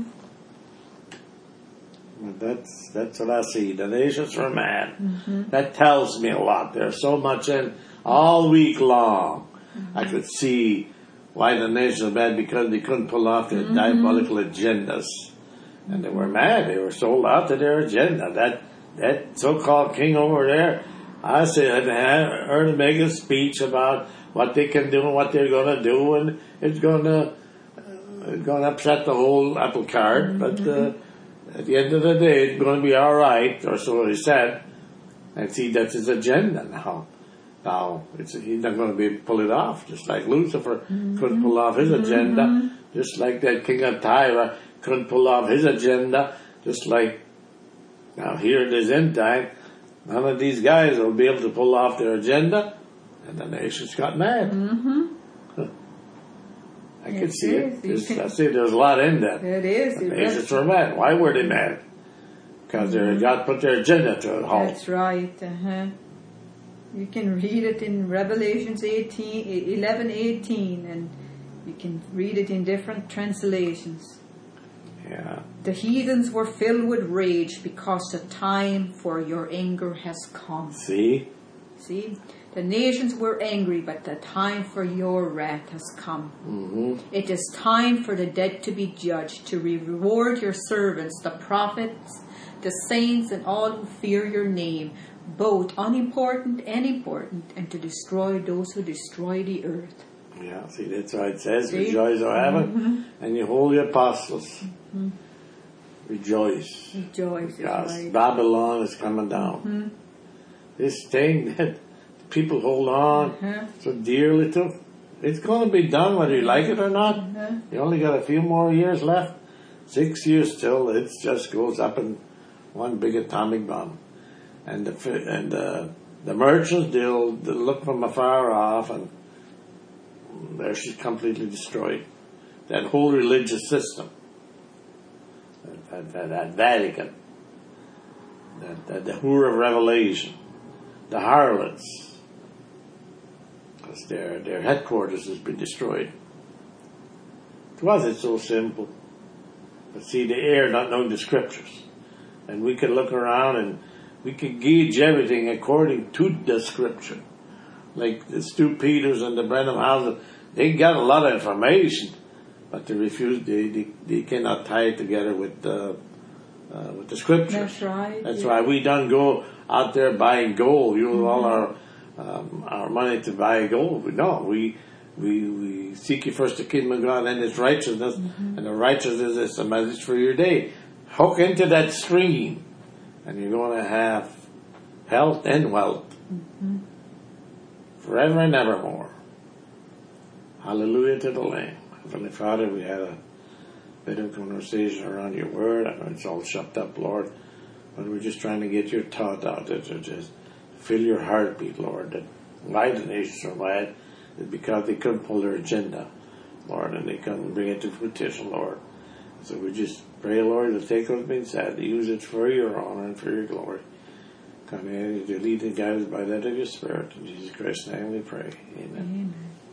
Speaker 1: That's that's what I see. The nations were mad. Mm-hmm. That tells me a lot. There's so much in all week long. Mm-hmm. I could see why the nations were mad because they couldn't pull off their mm-hmm. diabolical agendas. And they were mad. They were sold out to their agenda. That that so-called king over there, I said, I heard him make a speech about what they can do and what they're going to do, and it's going to uh, going to upset the whole apple cart. Mm-hmm. But uh, at the end of the day, it's going to be all right, or so he said. And see, that's his agenda now. Now, it's, he's not going to be able to pull it off, just like Lucifer mm-hmm. couldn't pull off his agenda, mm-hmm. just like that king of Tyre couldn't pull off his agenda, just like now here it is in time, none of these guys will be able to pull off their agenda, and the nations got mad.
Speaker 4: Mm-hmm.
Speaker 1: I
Speaker 4: It
Speaker 1: can see
Speaker 4: is.
Speaker 1: it.
Speaker 4: You
Speaker 1: There's,
Speaker 4: can-
Speaker 1: I see there's a lot in that.
Speaker 4: It is.
Speaker 1: The
Speaker 4: It
Speaker 1: nations
Speaker 4: is.
Speaker 1: were mad. Why were they mad? Because they God put their agenda to a halt.
Speaker 4: That's right. Uh-huh. You can read it in Revelations eighteen, eleven, eighteen, and you can read it in different translations.
Speaker 1: Yeah.
Speaker 4: The heathens were filled with rage because the time for your anger has come.
Speaker 1: See?
Speaker 4: See? The nations were angry, but the time for your wrath has come.
Speaker 1: Mm-hmm.
Speaker 4: It is time for the dead to be judged, to reward your servants, the prophets, the saints, and all who fear your name, both unimportant and important, and to destroy those who destroy the earth.
Speaker 1: Yeah, see, that's why it says,
Speaker 4: See?
Speaker 1: rejoice, O heaven,
Speaker 4: Mm-hmm.
Speaker 1: and you holy apostles.
Speaker 4: Mm-hmm.
Speaker 1: rejoice.
Speaker 4: Rejoice is
Speaker 1: Because
Speaker 4: right.
Speaker 1: Babylon is coming down.
Speaker 4: Hmm.
Speaker 1: This thing that people hold on
Speaker 4: Uh-huh.
Speaker 1: so dearly to, it's going to be done whether you like it or not.
Speaker 4: Uh-huh.
Speaker 1: You only got a few more years left. Six years till it just goes up in one big atomic bomb. And the fi- and the, the merchants, they'll, they'll look from afar off and there she's completely destroyed. That whole religious system. That, that, that Vatican. That, that, the whore of Revelation. The harlots. Because their, their headquarters has been destroyed. It wasn't so simple. But see, the air not knowing the scriptures. And we can look around and we can gauge everything according to the scripture. Like the Stu Peters and the Brenham Houses, they got a lot of information, but they refuse, they, they, they cannot tie it together with the, uh, with the scriptures.
Speaker 4: That's right.
Speaker 1: That's
Speaker 4: yeah.
Speaker 1: why we don't go out there buying gold, use all our, um, our money to buy gold. No, we, we, we seek ye first the kingdom of God and His righteousness,
Speaker 4: Mm-hmm.
Speaker 1: and the righteousness is the message for your day. Hook into that stream, and you're going to have health and wealth.
Speaker 4: Mm-hmm.
Speaker 1: Forever and evermore. Hallelujah to the Lamb. Heavenly Father, we had a bit of conversation around your word. I know it's all shut up, Lord, but we're just trying to get your thought out there to just fill your heartbeat, Lord. That why the nations are mad is because they couldn't pull their agenda, Lord, and they couldn't bring it to fruition, Lord. So we just pray, Lord, to take what's been said, to use it for your honor and for your glory. Come in, to lead and guide us by that of your Spirit. In Jesus Christ's name we pray. Amen.
Speaker 4: Amen.